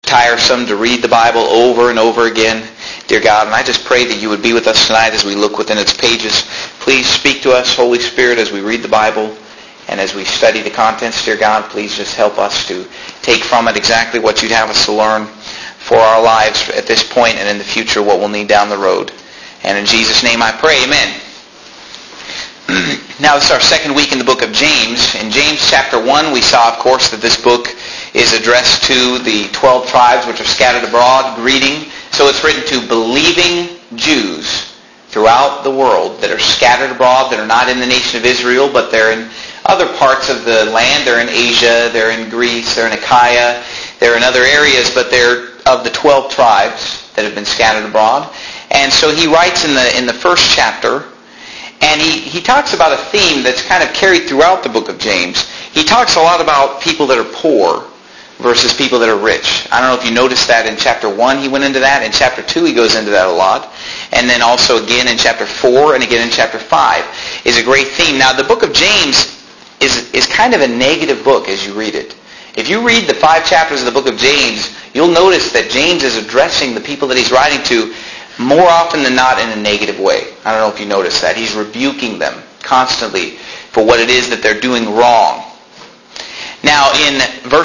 tiresome to read the Bible over and over again, dear God. And I just pray that you would be with us tonight as we look within its pages. Please speak to us, Holy Spirit, as we read the Bible and as we study the contents, dear God. Please just help us to take from it exactly what you'd have us to learn for our lives at this point and in the future, what we'll need down the road. And in Jesus' name I pray, amen. Now, this is our second week in the book of James. In James chapter 1, we saw, of course, that this book is addressed to the 12 tribes which are scattered abroad, greeting. So it's written to believing Jews throughout the world that are scattered abroad, that are not in the nation of Israel, but they're in other parts of the land. They're in Asia, they're in Greece, they're in Achaia, they're in other areas, but they're of the 12 tribes that have been scattered abroad. And so he writes in the first chapter, and he talks about a theme that's kind of carried throughout the book of James. He talks a lot about people that are poor versus people that are rich. I don't know if you noticed that in chapter 1 he went into that. In chapter 2 he goes into that a lot. And then also again in chapter 4 and again in chapter 5 is a great theme. Now the book of James is kind of a negative book as you read it. If you read the 5 chapters of the book of James, you'll notice that James is addressing the people that he's writing to more often than not in a negative way. I don't know if you noticed that. He's rebuking them constantly for what it is that they're doing wrong. Now in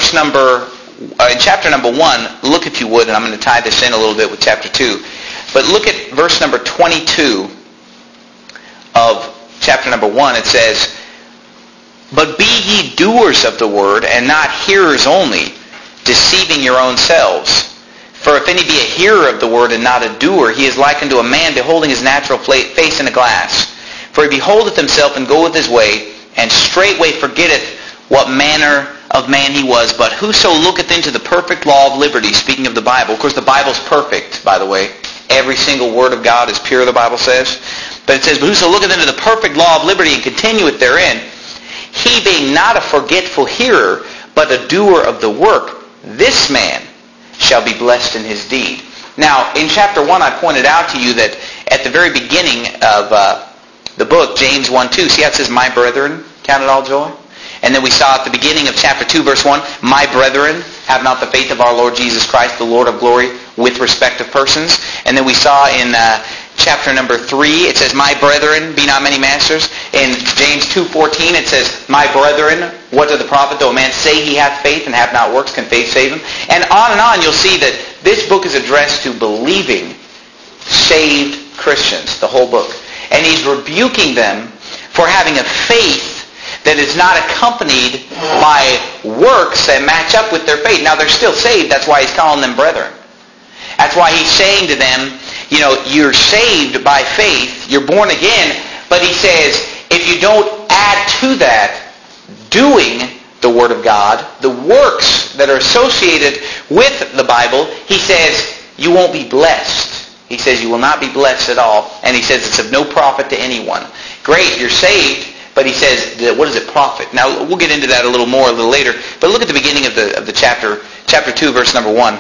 chapter number 1, look if you would, and I'm going to tie this in a little bit with chapter 2, but look at verse number 22 of chapter number 1. It says, "But be ye doers of the word, and not hearers only, deceiving your own selves. For if any be a hearer of the word and not a doer, he is like unto a man beholding his natural face in a glass. For he beholdeth himself and goeth his way, and straightway forgetteth what manner of man he was. But whoso looketh into the perfect law of liberty," speaking of the Bible. Of course, the Bible's perfect, by the way. Every single word of God is pure, the Bible says. But it says, "But whoso looketh into the perfect law of liberty and continueth therein, he being not a forgetful hearer, but a doer of the work, this man shall be blessed in his deed." Now, in chapter 1, I pointed out to you that at the very beginning of the book, James 1:2, see how it says, "My brethren, count it all joy"? And then we saw at the beginning of chapter 2, verse 1, "My brethren, have not the faith of our Lord Jesus Christ, the Lord of glory, with respect of persons." And then we saw in chapter number 3, it says, "My brethren, be not many masters." In James 2:14, it says, "My brethren, what doth the profit, though a man say he hath faith and have not works, can faith save him?" And on you'll see that this book is addressed to believing, saved Christians, the whole book. And he's rebuking them for having a faith that is not accompanied by works that match up with their faith. Now they're still saved, that's why he's calling them brethren. That's why he's saying to them, you're saved by faith, you're born again, but he says, if you don't add to that doing the Word of God, the works that are associated with the Bible, he says, you won't be blessed. He says you will not be blessed at all. And he says it's of no profit to anyone. Great, you're saved, but he says, what does it profit? Now, we'll get into that a little more a little later, but look at the beginning of the chapter 2, verse number 1.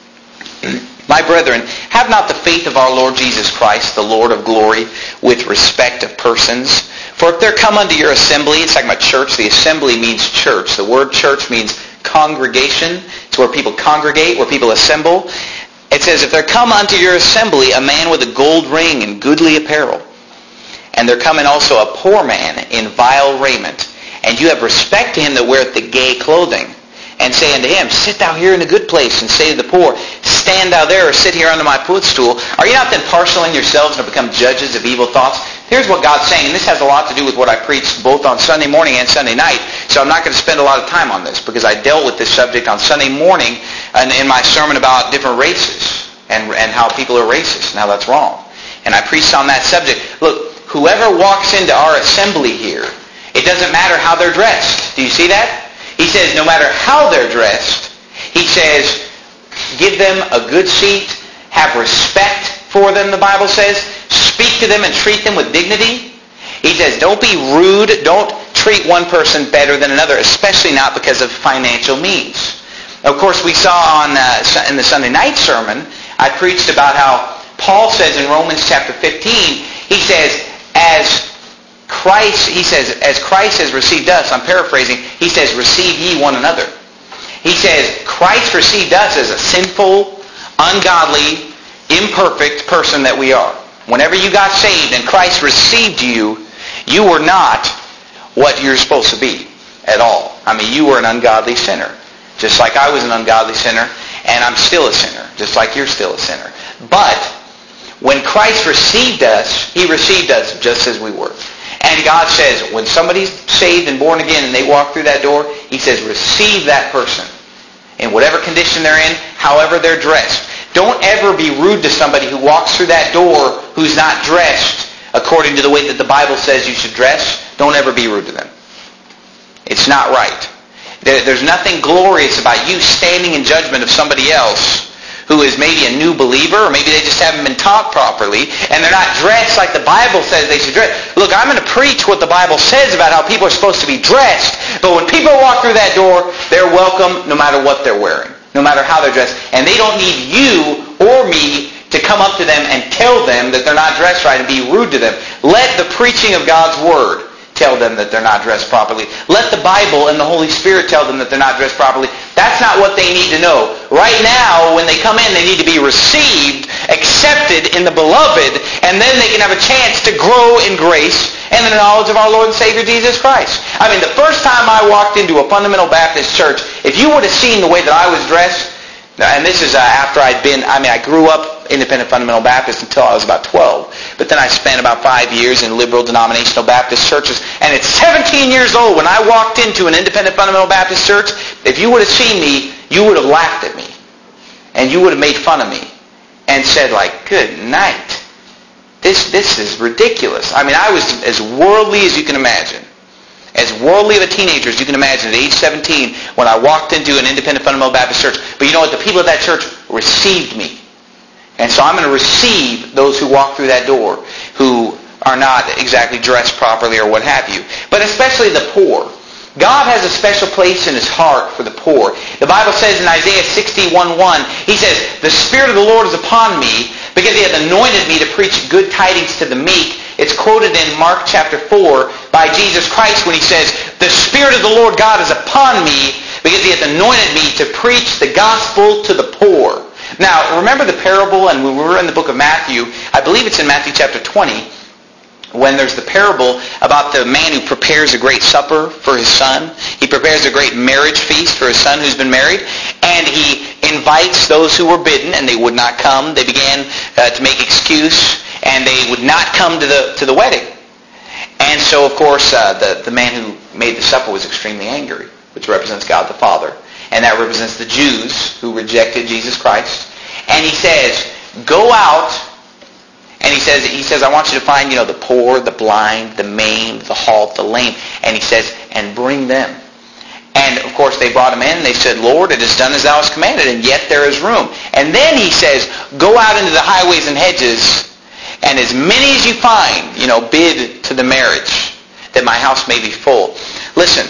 "My brethren, have not the faith of our Lord Jesus Christ, the Lord of glory, with respect of persons. For if there come unto your assembly," it's talking about church, the assembly means church. The word church means congregation. It's where people congregate, where people assemble. It says, "If there come unto your assembly a man with a gold ring and goodly apparel, and there come in also a poor man in vile raiment, and you have respect to him that weareth the gay clothing, and say unto him, Sit thou here in a good place, and say to the poor, Stand thou there, or sit here under my footstool, are you not then parceling yourselves and become judges of evil thoughts?" Here's what God's saying, and this has a lot to do with what I preached both on Sunday morning and Sunday night, so I'm not going to spend a lot of time on this, because I dealt with this subject on Sunday morning in my sermon about different races, and how people are racist, and how that's wrong. And I preached on that subject. Look, whoever walks into our assembly here, it doesn't matter how they're dressed. Do you see that? He says no matter how they're dressed, he says give them a good seat, have respect for them, the Bible says, speak to them and treat them with dignity. He says don't be rude, don't treat one person better than another, especially not because of financial means. Of course, we saw in the Sunday night sermon, I preached about how Paul says in Romans chapter 15, he says, as Christ has received us, I'm paraphrasing, he says, receive ye one another. He says, Christ received us as a sinful, ungodly, imperfect person that we are. Whenever you got saved and Christ received you, you were not what you're supposed to be at all. I mean, you were an ungodly sinner. Just like I was an ungodly sinner, and I'm still a sinner, just like you're still a sinner. But when Christ received us, He received us just as we were. And God says, when somebody's saved and born again and they walk through that door, He says, receive that person in whatever condition they're in, however they're dressed. Don't ever be rude to somebody who walks through that door who's not dressed according to the way that the Bible says you should dress. Don't ever be rude to them. It's not right. There's nothing glorious about you standing in judgment of somebody else who is maybe a new believer, or maybe they just haven't been taught properly, and they're not dressed like the Bible says they should dress. Look, I'm going to preach what the Bible says about how people are supposed to be dressed, but when people walk through that door, they're welcome no matter what they're wearing, no matter how they're dressed. And they don't need you or me to come up to them and tell them that they're not dressed right and be rude to them. Let the preaching of God's Word tell them that they're not dressed properly. Let the Bible and the Holy Spirit tell them that they're not dressed properly. That's not what they need to know. Right now, when they come in, they need to be received, accepted in the Beloved, and then they can have a chance to grow in grace and in the knowledge of our Lord and Savior Jesus Christ. I mean, the first time I walked into a fundamental Baptist church, if you would have seen the way that I was dressed, and this is after I grew up Independent Fundamental Baptist until I was about 12. But then I spent about 5 years in liberal denominational Baptist churches. And at 17 years old, when I walked into an Independent Fundamental Baptist church, if you would have seen me, you would have laughed at me. And you would have made fun of me. And said, like, good night. This is ridiculous. I mean, I was as worldly as you can imagine. As worldly of a teenager as you can imagine at age 17 when I walked into an Independent Fundamental Baptist church. But you know what? The people of that church received me. And so I'm going to receive those who walk through that door who are not exactly dressed properly or what have you. But especially the poor. God has a special place in His heart for the poor. The Bible says in Isaiah 61:1, He says, the Spirit of the Lord is upon me because He hath anointed me to preach good tidings to the meek. It's quoted in Mark chapter 4 by Jesus Christ when He says, the Spirit of the Lord God is upon me because He hath anointed me to preach the gospel to the poor. Now, remember the parable, and when we were in the book of Matthew, I believe it's in Matthew chapter 20, when there's the parable about the man who prepares a great supper for his son. He prepares a great marriage feast for his son who's been married, and he invites those who were bidden, and they would not come. They began to make excuse, and they would not come to the wedding. And so, of course, the man who made the supper was extremely angry, which represents God the Father. And that represents the Jews who rejected Jesus Christ. And He says, go out. And he says, I want you to find, the poor, the blind, the maimed, the halt, the lame. And He says, and bring them. And, of course, they brought Him in. And they said, Lord, it is done as Thou hast commanded, and yet there is room. And then He says, go out into the highways and hedges, and as many as you find, bid to the marriage, that my house may be full. Listen,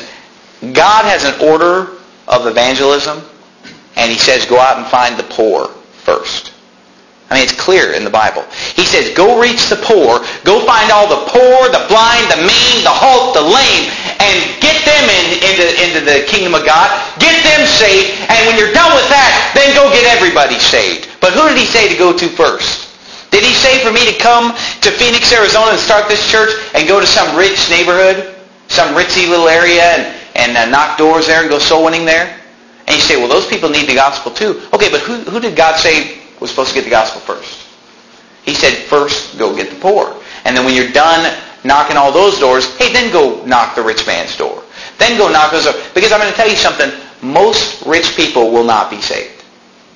God has an order of evangelism, and He says, go out and find the poor first. I mean, it's clear in the Bible. He says, go reach the poor, go find all the poor, the blind, the maimed, the halt, the lame, and get them into the kingdom of God. Get them saved, and when you're done with that, then go get everybody saved. But who did He say to go to first? Did He say for me to come to Phoenix, Arizona and start this church and go to some rich neighborhood, some ritzy little area, and knock doors there and go soul winning there? And you say, well, those people need the gospel too. Okay, but who did God say was supposed to get the gospel first? He said, first, go get the poor. And then when you're done knocking all those doors, hey, then go knock the rich man's door. Then go knock those doors. Because I'm going to tell you something, most rich people will not be saved.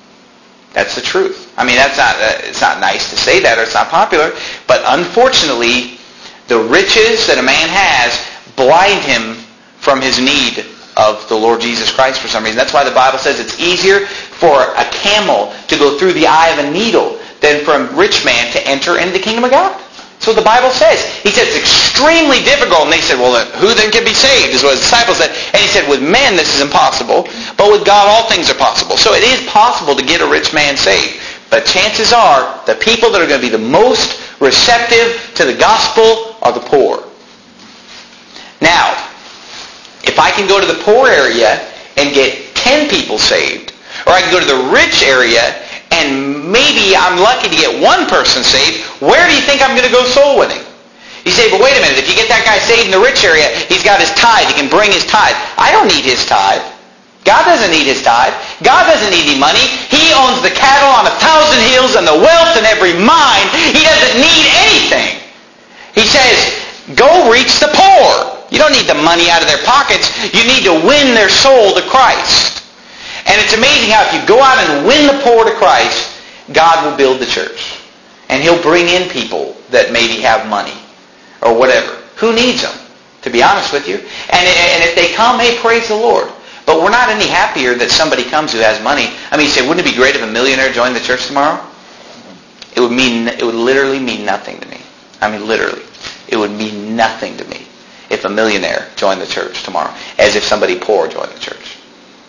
That's the truth. I mean, it's not nice to say that, or it's not popular, but unfortunately, the riches that a man has blind him from his need of the Lord Jesus Christ for some reason. That's why the Bible says it's easier for a camel to go through the eye of a needle than for a rich man to enter into the kingdom of God. So the Bible says. He said it's extremely difficult. And they said, well, who then can be saved? Is what his disciples said. And He said, with men this is impossible, but with God all things are possible. So it is possible to get a rich man saved. But chances are the people that are going to be the most receptive to the gospel are the poor. Now, if I can go to the poor area and get 10 people saved. Or I can go to the rich area and maybe I'm lucky to get one person saved. Where do you think I'm going to go soul winning? You say, but wait a minute, if you get that guy saved in the rich area, he's got his tithe. He can bring his tithe. I don't need his tithe. God doesn't need his tithe. God doesn't need any money. He owns the cattle on 1,000 hills and the wealth in every mine. He doesn't need anything. He says, go reach the poor. You don't need the money out of their pockets. You need to win their soul to Christ. And it's amazing how if you go out and win the poor to Christ, God will build the church. And he'll bring in people that maybe have money or whatever. Who needs them, to be honest with you? And if they come, hey, praise the Lord. But we're not any happier that somebody comes who has money. I mean, you say, wouldn't it be great if a millionaire joined the church tomorrow? It would literally mean nothing to me. I mean, literally. It would mean nothing to me if a millionaire joined the church tomorrow, as if somebody poor joined the church.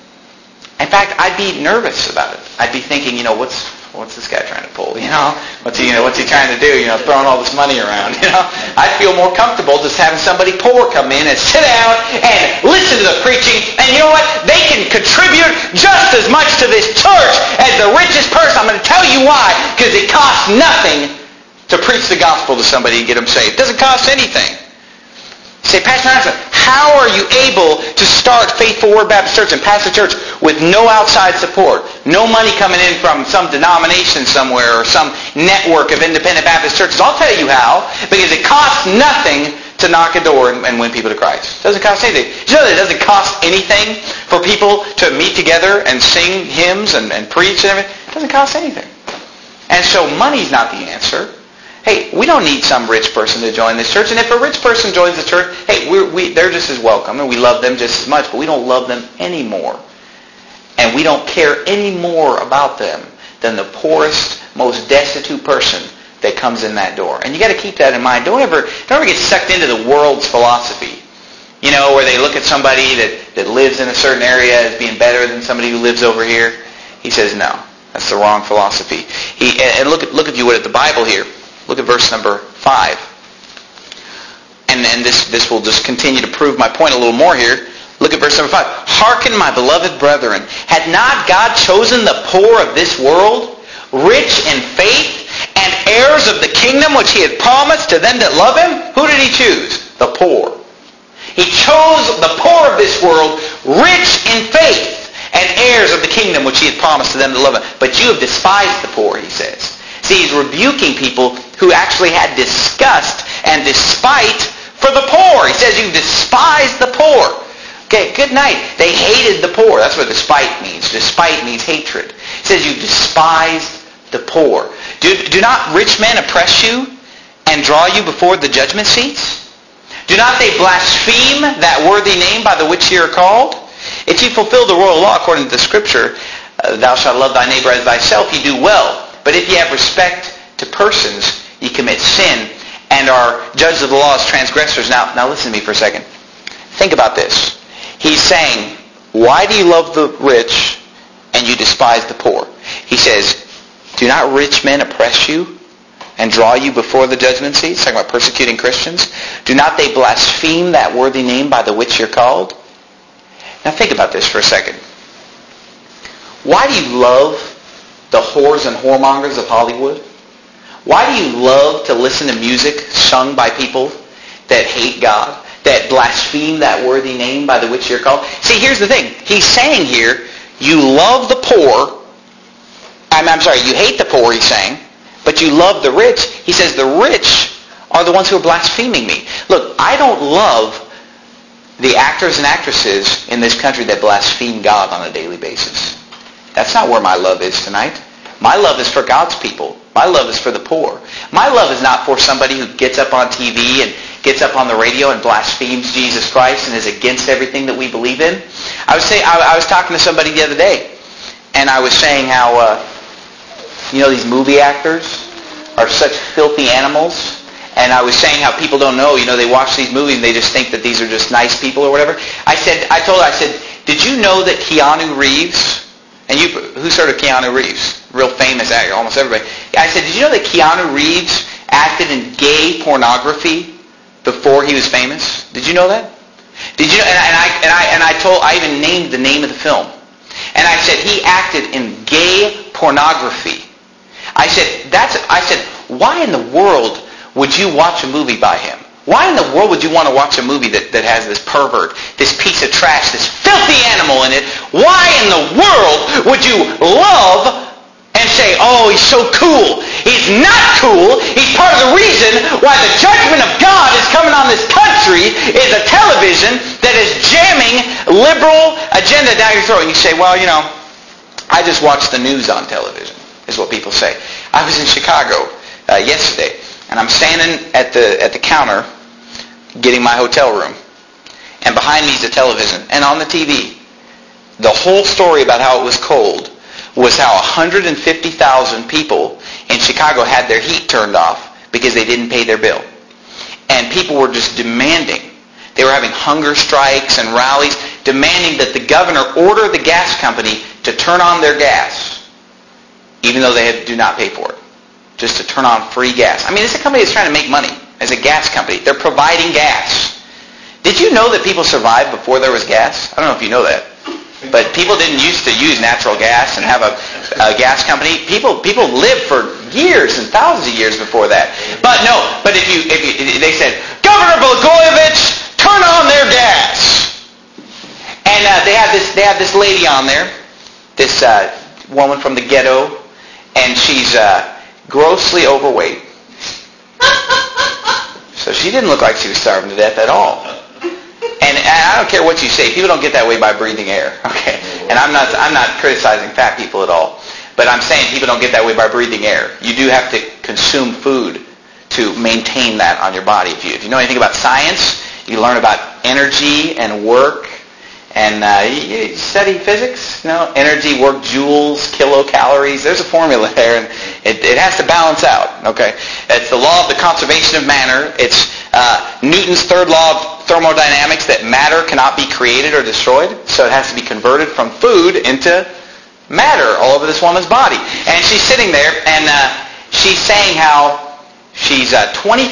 In fact, I'd be nervous about it. I'd be thinking, what's this guy trying to pull? What's he trying to do? Throwing all this money around. I'd feel more comfortable just having somebody poor come in and sit down and listen to the preaching. And you know what? They can contribute just as much to this church as the richest person. I'm going to tell you why. Because it costs nothing to preach the gospel to somebody and get them saved. It doesn't cost anything. You say, Pastor Hanson, how are you able to start Faithful Word Baptist Church and pastor church with no outside support? No money coming in from some denomination somewhere or some network of independent Baptist churches. I'll tell you how. Because it costs nothing to knock a door and win people to Christ. It doesn't cost anything. You know that it doesn't cost anything for people to meet together and sing hymns and preach and everything? It doesn't cost anything. And so money's not the answer. Hey, we don't need some rich person to join this church. And if a rich person joins the church, hey, they're just as welcome. And we love them just as much, but we don't love them anymore. And we don't care any more about them than the poorest, most destitute person that comes in that door. And you got to keep that in mind. Don't ever get sucked into the world's philosophy. Where they look at somebody that lives in a certain area as being better than somebody who lives over here. He says, no, that's the wrong philosophy. And look if you would at the Bible here. Look at verse number 5. And this will just continue to prove my point a little more here. Look at verse number 5. Hearken, my beloved brethren, had not God chosen the poor of this world, rich in faith, and heirs of the kingdom which he had promised to them that love him? Who did he choose? The poor. He chose the poor of this world, rich in faith, and heirs of the kingdom which he had promised to them that love him. But you have despised the poor, he says. See, he's rebuking people who actually had disgust and despite for the poor. He says, you despise the poor. Okay, good night. They hated the poor. That's what despite means. Despite means hatred. He says, you despised the poor. Do not rich men oppress you and draw you before the judgment seats? Do not they blaspheme that worthy name by the which you are called? If you fulfill the royal law according to the Scripture, thou shalt love thy neighbor as thyself, you do well. But if you have respect to persons, you commit sin and are judged of the law as transgressors. Now listen to me for a second. Think about this. He's saying, why do you love the rich and you despise the poor? He says, do not rich men oppress you and draw you before the judgment seat? He's talking about persecuting Christians. Do not they blaspheme that worthy name by the which you're called? Now think about this for a second. Why do you love the whores and whoremongers of Hollywood? Why do you love to listen to music sung by people that hate God, that blaspheme that worthy name by the which you're called? See, here's the thing. He's saying here, you love the poor. You hate the poor, he's saying, but you love the rich. He says the rich are the ones who are blaspheming me. Look, I don't love the actors and actresses in this country that blaspheme God on a daily basis. That's not where my love is tonight. My love is for God's people. My love is for the poor. My love is not for somebody who gets up on TV and gets up on the radio and blasphemes Jesus Christ and is against everything that we believe in. I was talking to somebody the other day, and I was saying how, these movie actors are such filthy animals. And I was saying how people don't know, they watch these movies and they just think that these are just nice people or whatever. I told her, did you know that Keanu Reeves, and who's heard of Keanu Reeves? Real famous actor, almost everybody. I said, did you know that Keanu Reeves acted in gay pornography before he was famous? Did you know that? Did you know? I even named the name of the film. And I said, he acted in gay pornography. I said, why in the world would you watch a movie by him? Why in the world would you want to watch a movie that has this pervert, this piece of trash, this filthy animal in it? Why in the world would you love and say, oh, he's so cool? He's not cool. He's part of the reason why the judgment of God is coming on this country is a television that is jamming liberal agenda down your throat. And you say, well, I just watch the news on television, is what people say. I was in Chicago yesterday, and I'm standing at the counter getting my hotel room. And behind me is a television. And on the TV, the whole story about how it was cold was how 150,000 people in Chicago had their heat turned off because they didn't pay their bill. And people were just demanding. They were having hunger strikes and rallies demanding that the governor order the gas company to turn on their gas, even though they do not pay for it, just to turn on free gas. I mean, it's a company that's trying to make money as a gas company. They're providing gas. Did you know that people survived before there was gas? I don't know if you know that. But people didn't used to use natural gas and have a gas company. People lived for years and thousands of years before that. But no, but if they said, Governor Blagojevich, turn on their gas. And they have this lady on there, this woman from the ghetto, and she's grossly overweight. So she didn't look like she was starving to death at all. And I don't care what you say. People don't get that way by breathing air. Okay. And I'm not criticizing fat people at all. But I'm saying people don't get that way by breathing air. You do have to consume food to maintain that on your body. If you know anything about science, you learn about energy and work. And you study physics, energy, work, joules, kilocalories. There's a formula there, and it has to balance out. Okay, it's the law of the conservation of matter. It's Newton's third law of thermodynamics that matter cannot be created or destroyed, so it has to be converted from food into matter all over this woman's body. And she's sitting there, and she's saying how she's $2,500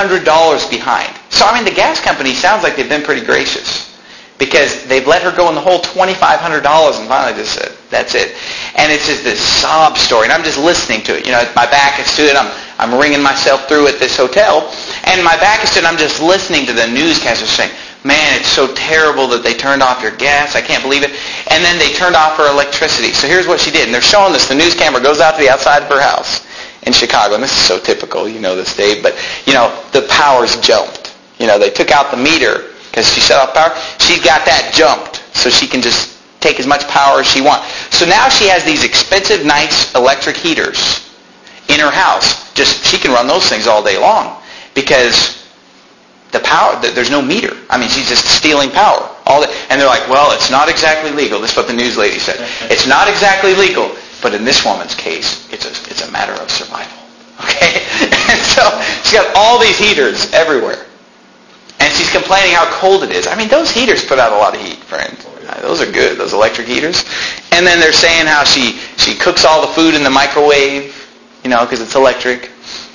behind. So I mean, the gas company sounds like they've been pretty gracious, because they've let her go in the whole $2,500 and finally just said, that's it. And it's just this sob story, and I'm just listening to it. My back is to it. I'm wringing myself through at this hotel, and my back is to it, and I'm just listening to the newscaster saying, man, it's so terrible that they turned off your gas. I can't believe it. And then they turned off her electricity. So here's what she did, and they're showing this. The news camera goes out to the outside of her house in Chicago, and this is so typical, this, Dave, but, the power's jumped. They took out the meter, because she shut off power. She's got that jumped, so she can just take as much power as she wants. So now she has these expensive, nice electric heaters in her house. She can run those things all day long, because the power, there's no meter. I mean, she's just stealing power. And they're like, well, it's not exactly legal. This is what the news lady said. It's not exactly legal, but in this woman's case, it's a matter of survival. Okay? And so she's got all these heaters everywhere. And she's complaining how cold it is. I mean, those heaters put out a lot of heat, friend. Those are good, those electric heaters. And then they're saying how she cooks all the food in the microwave, because it's electric.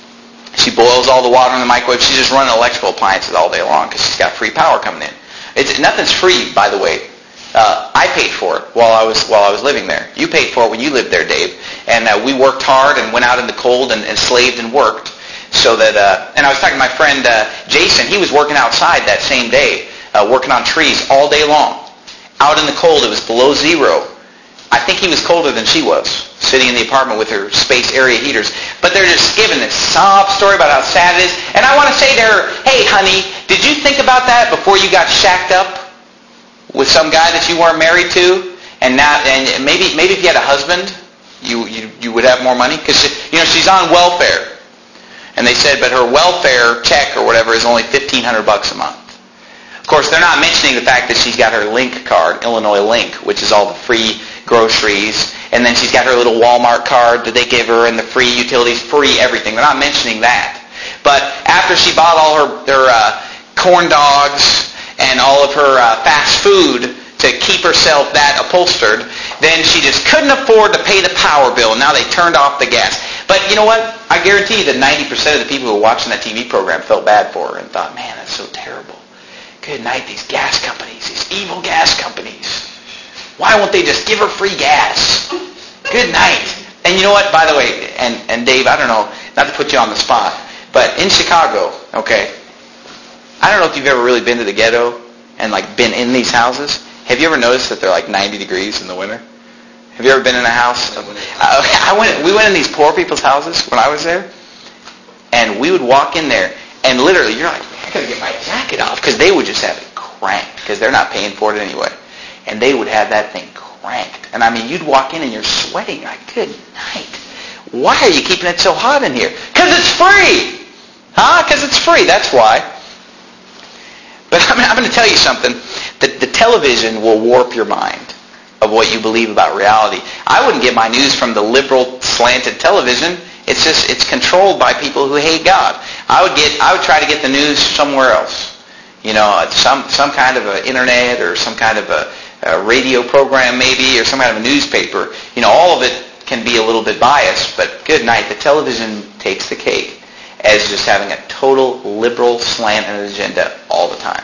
She boils all the water in the microwave. She's just running electrical appliances all day long because she's got free power coming in. Nothing's free, by the way. I paid for it while I was living there. You paid for it when you lived there, Dave. And we worked hard and went out in the cold and slaved and worked. So that, and I was talking to my friend Jason. He was working outside that same day, working on trees all day long. Out in the cold, it was below zero. I think he was colder than she was, sitting in the apartment with her space area heaters. But they're just giving this sob story about how sad it is. And I want to say to her, hey, honey, did you think about that before you got shacked up with some guy that you weren't married to? And maybe if you had a husband, you would have more money? Because she's on welfare. And they said, but her welfare check or whatever is only $1,500 a month. Of course, they're not mentioning the fact that she's got her Link card, Illinois Link, which is all the free groceries. And then she's got her little Walmart card that they give her and the free utilities, free everything. They're not mentioning that. But after she bought all her corn dogs and all of her fast food to keep herself that upholstered, then she just couldn't afford to pay the power bill. And now they turned off the gas. But you know what? I guarantee that 90% of the people who were watching that TV program felt bad for her and thought, man, that's so terrible. Good night, these gas companies, these evil gas companies. Why won't they just give her free gas? Good night. And you know what, by the way, and Dave, I don't know, not to put you on the spot, but in Chicago, okay, I don't know if you've ever really been to the ghetto and like been in these houses. Have you ever noticed that they're like 90 degrees in the winter? Have you ever been in a house? We went in these poor people's houses when I was there, and we would walk in there, and literally, you're like, I gotta get my jacket off, because they would just have it cranked, because they're not paying for it anyway. And they would have that thing cranked. And I mean, you'd walk in and you're sweating, like, good night. Why are you keeping it so hot in here? Because it's free! Huh? Because it's free, that's why. But I'm going to tell you something. The television will warp your mind of what you believe about reality. I wouldn't get my news from the liberal slanted television. It's controlled by people who hate God. I would try to get the news somewhere else. You know, some kind of an internet or some kind of a radio program maybe, or some kind of a newspaper. You know, all of it can be a little bit biased, but good night. The television takes the cake as just having a total liberal slant and agenda all the time.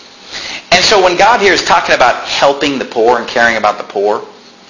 And so when God here is talking about helping the poor and caring about the poor,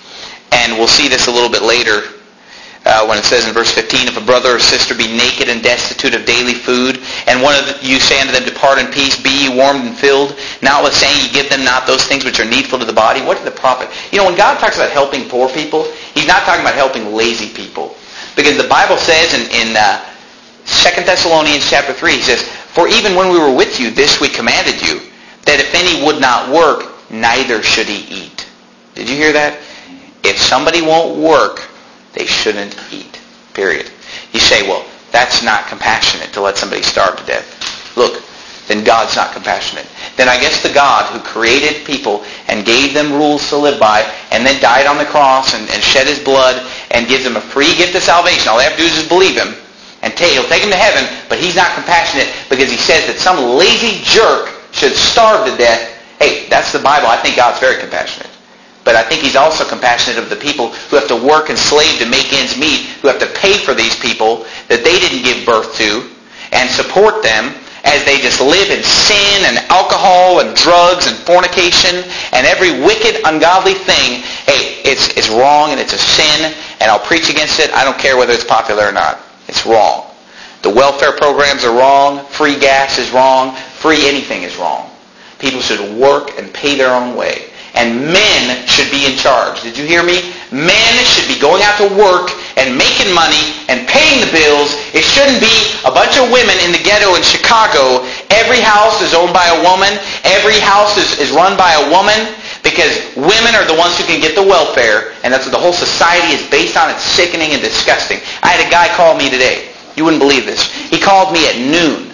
and we'll see this a little bit later when it says in verse 15, if a brother or sister be naked and destitute of daily food, and one of you say unto them, depart in peace, be ye warmed and filled, notwithstanding ye give them not those things which are needful to the body, what did the prophet? You know, when God talks about helping poor people, he's not talking about helping lazy people. Because the Bible says in 2 Thessalonians chapter 3, he says, for even when we were with you, this we commanded you, that if any would not work, neither should he eat. Did you hear that? If somebody won't work, they shouldn't eat. Period. You say, well, that's not compassionate to let somebody starve to death. Look, then God's not compassionate. Then I guess the God who created people and gave them rules to live by and then died on the cross and shed his blood and gives them a free gift of salvation. All they have to do is just believe him. And he'll take him to heaven, but he's not compassionate because he says that some lazy jerk should starve to death. Hey, that's the Bible. I think God's very compassionate. But I think he's also compassionate of the people who have to work and slave to make ends meet, who have to pay for these people that they didn't give birth to, and support them as they just live in sin and alcohol and drugs and fornication and every wicked, ungodly thing. Hey, it's wrong and it's a sin, and I'll preach against it. I don't care whether it's popular or not. It's wrong. The welfare programs are wrong. Free gas is wrong. Free anything is wrong. People should work and pay their own way. And men should be in charge. Did you hear me? Men should be going out to work and making money and paying the bills. It shouldn't be a bunch of women in the ghetto in Chicago. Every house is owned by a woman. Every house is run by a woman because women are the ones who can get the welfare. And that's what the whole society is based on. It's sickening and disgusting. I had a guy call me today. You wouldn't believe this. He called me at noon.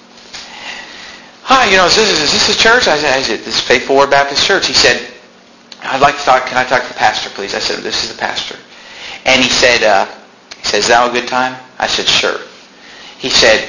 Hi, is this a church? I said, this is Faith Forward Baptist Church. He said, I'd like to talk, can I talk to the pastor, please? I said, this is the pastor. And he said, is that a good time? I said, sure. He said,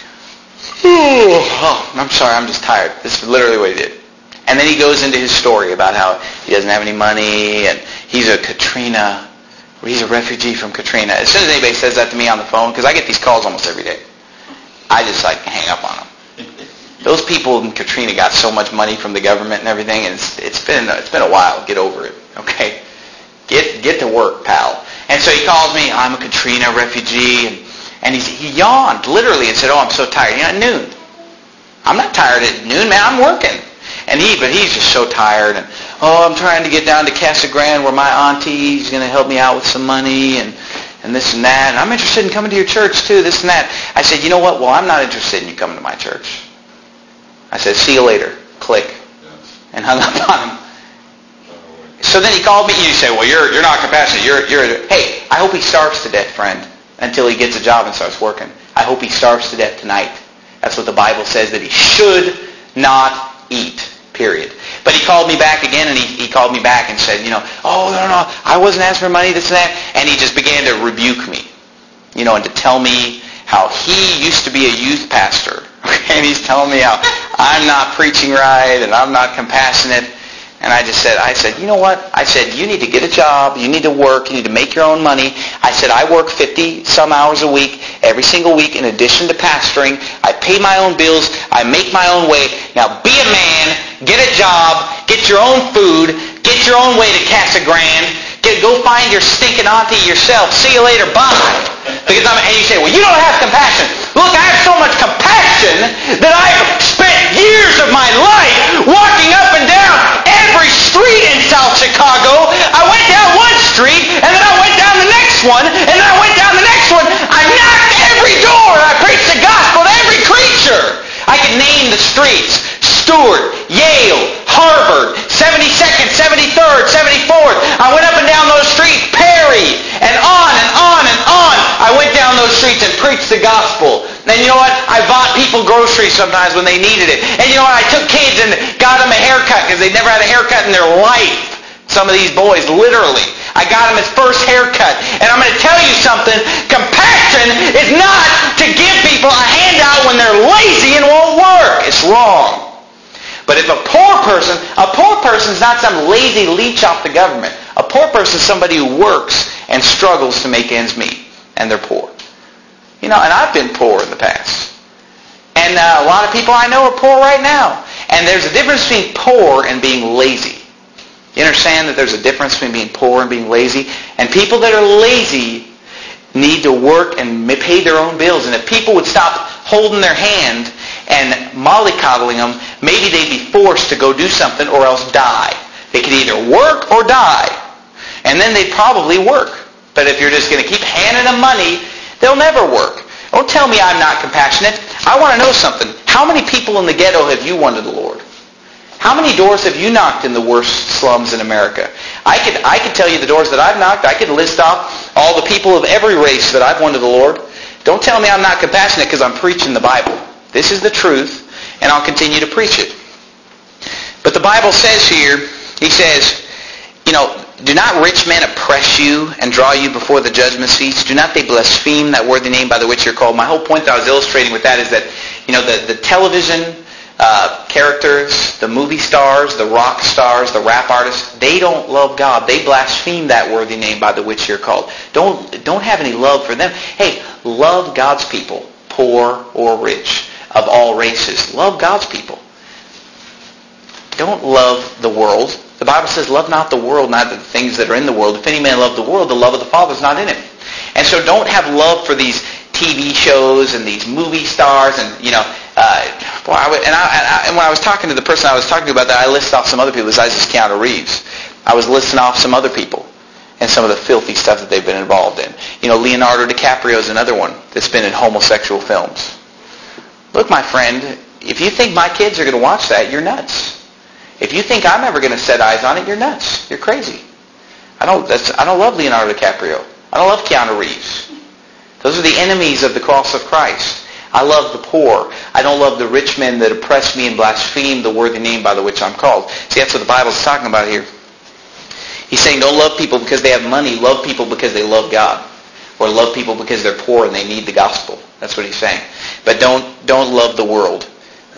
oh, I'm sorry, I'm just tired. This is literally what he did. And then he goes into his story about how he doesn't have any money, and he's a refugee from Katrina. As soon as anybody says that to me on the phone, because I get these calls almost every day, I just hang up on them. Those people in Katrina got so much money from the government and everything, and it's been a while. Get over it, okay? Get to work, pal. And so he calls me. I'm a Katrina refugee, and he yawned literally and said, "Oh, I'm so tired." At noon. I'm not tired at noon, man. I'm working. But he's just so tired. And I'm trying to get down to Casa Grande where my auntie's going to help me out with some money and this and that. And I'm interested in coming to your church too. This and that. I said, you know what? Well, I'm not interested in you coming to my church. I said, see you later. Click. And hung up on him. So then he called me and you say, well, you're not compassionate. Hey, I hope he starves to death, friend, until he gets a job and starts working. I hope he starves to death tonight. That's what the Bible says, that he should not eat, period. But he called me back again, and he called me back and said, no, I wasn't asking for money, this and that. And he just began to rebuke me, and to tell me how he used to be a youth pastor. And he's telling me how I'm not preaching right and I'm not compassionate. And I said, you know what? I said, you need to get a job. You need to work. You need to make your own money. I said, I work 50-some hours a week, every single week, in addition to pastoring. I pay my own bills. I make my own way. Now be a man. Get a job. Get your own food. Get get your own way to Casa Grande. Go find your stinking auntie yourself. See you later. Bye. And you say, well, you don't have compassion. Look, I have so much compassion that I've spent years of my life walking up and down every street in South Chicago. I went down one street, and then I went down the next one, and then I went down the next one. I knocked every door, and I preached the gospel to every creature. I could name the streets. Stewart, Yale, Harvard, 72nd, 73rd, 74th. I went up and down those streets, Perry, and on and on and on. I went down those streets and preached the gospel. And you know what? I bought people groceries sometimes when they needed it. And you know what? I took kids and got them a haircut because they'd never had a haircut in their life. Some of these boys, literally. I got him his first haircut. And I'm going to tell you something. Compassion is not to give people a handout when they're lazy and won't work. It's wrong. But if a poor person is not some lazy leech off the government. A poor person is somebody who works and struggles to make ends meet. And they're poor. You know, and I've been poor in the past. And a lot of people I know are poor right now. And there's a difference between poor and being lazy. You understand that there's a difference between being poor and being lazy? And people that are lazy need to work and pay their own bills. And if people would stop holding their hand and mollycoddling them, maybe they'd be forced to go do something or else die. They could either work or die. And then they'd probably work. But if you're just going to keep handing them money, they'll never work. Don't tell me I'm not compassionate. I want to know something. How many people in the ghetto have you won to the Lord? How many doors have you knocked in the worst slums in America? I could tell you the doors that I've knocked. I could list off all the people of every race that I've won to the Lord. Don't tell me I'm not compassionate because I'm preaching the Bible. This is the truth, and I'll continue to preach it. But the Bible says here, he says, you know, do not rich men oppress you and draw you before the judgment seats? Do not they blaspheme that worthy name by the which you're called? My whole point that I was illustrating with that is that, you know, the television characters, the movie stars, the rock stars, the rap artists, they don't love God. They blaspheme that worthy name by the which you're called. Don't have any love for them. Hey, love God's people, poor or rich, of all races. Love God's people. Don't love the world. The Bible says, love not the world, not the things that are in the world. If any man love the world, the love of the Father is not in him. And so don't have love for these TV shows and these movie stars and, you know, and when I was talking to the person I was talking to about that, I listed off some other people besides just Keanu Reeves. I was listing off some other people and some of the filthy stuff that they've been involved in. You know, Leonardo DiCaprio is another one that's been in homosexual films. Look, my friend, if you think my kids are going to watch that, you're nuts. If you think I'm ever going to set eyes on it, you're nuts. You're crazy. I don't love Leonardo DiCaprio. I don't love Keanu Reeves. Those are the enemies of the cross of Christ. I love the poor. I don't love the rich men that oppress me and blaspheme the worthy name by the which I'm called. See, that's what the Bible's talking about here. He's saying don't love people because they have money. Love people because they love God. Or love people because they're poor and they need the gospel. That's what he's saying. But don't love the world.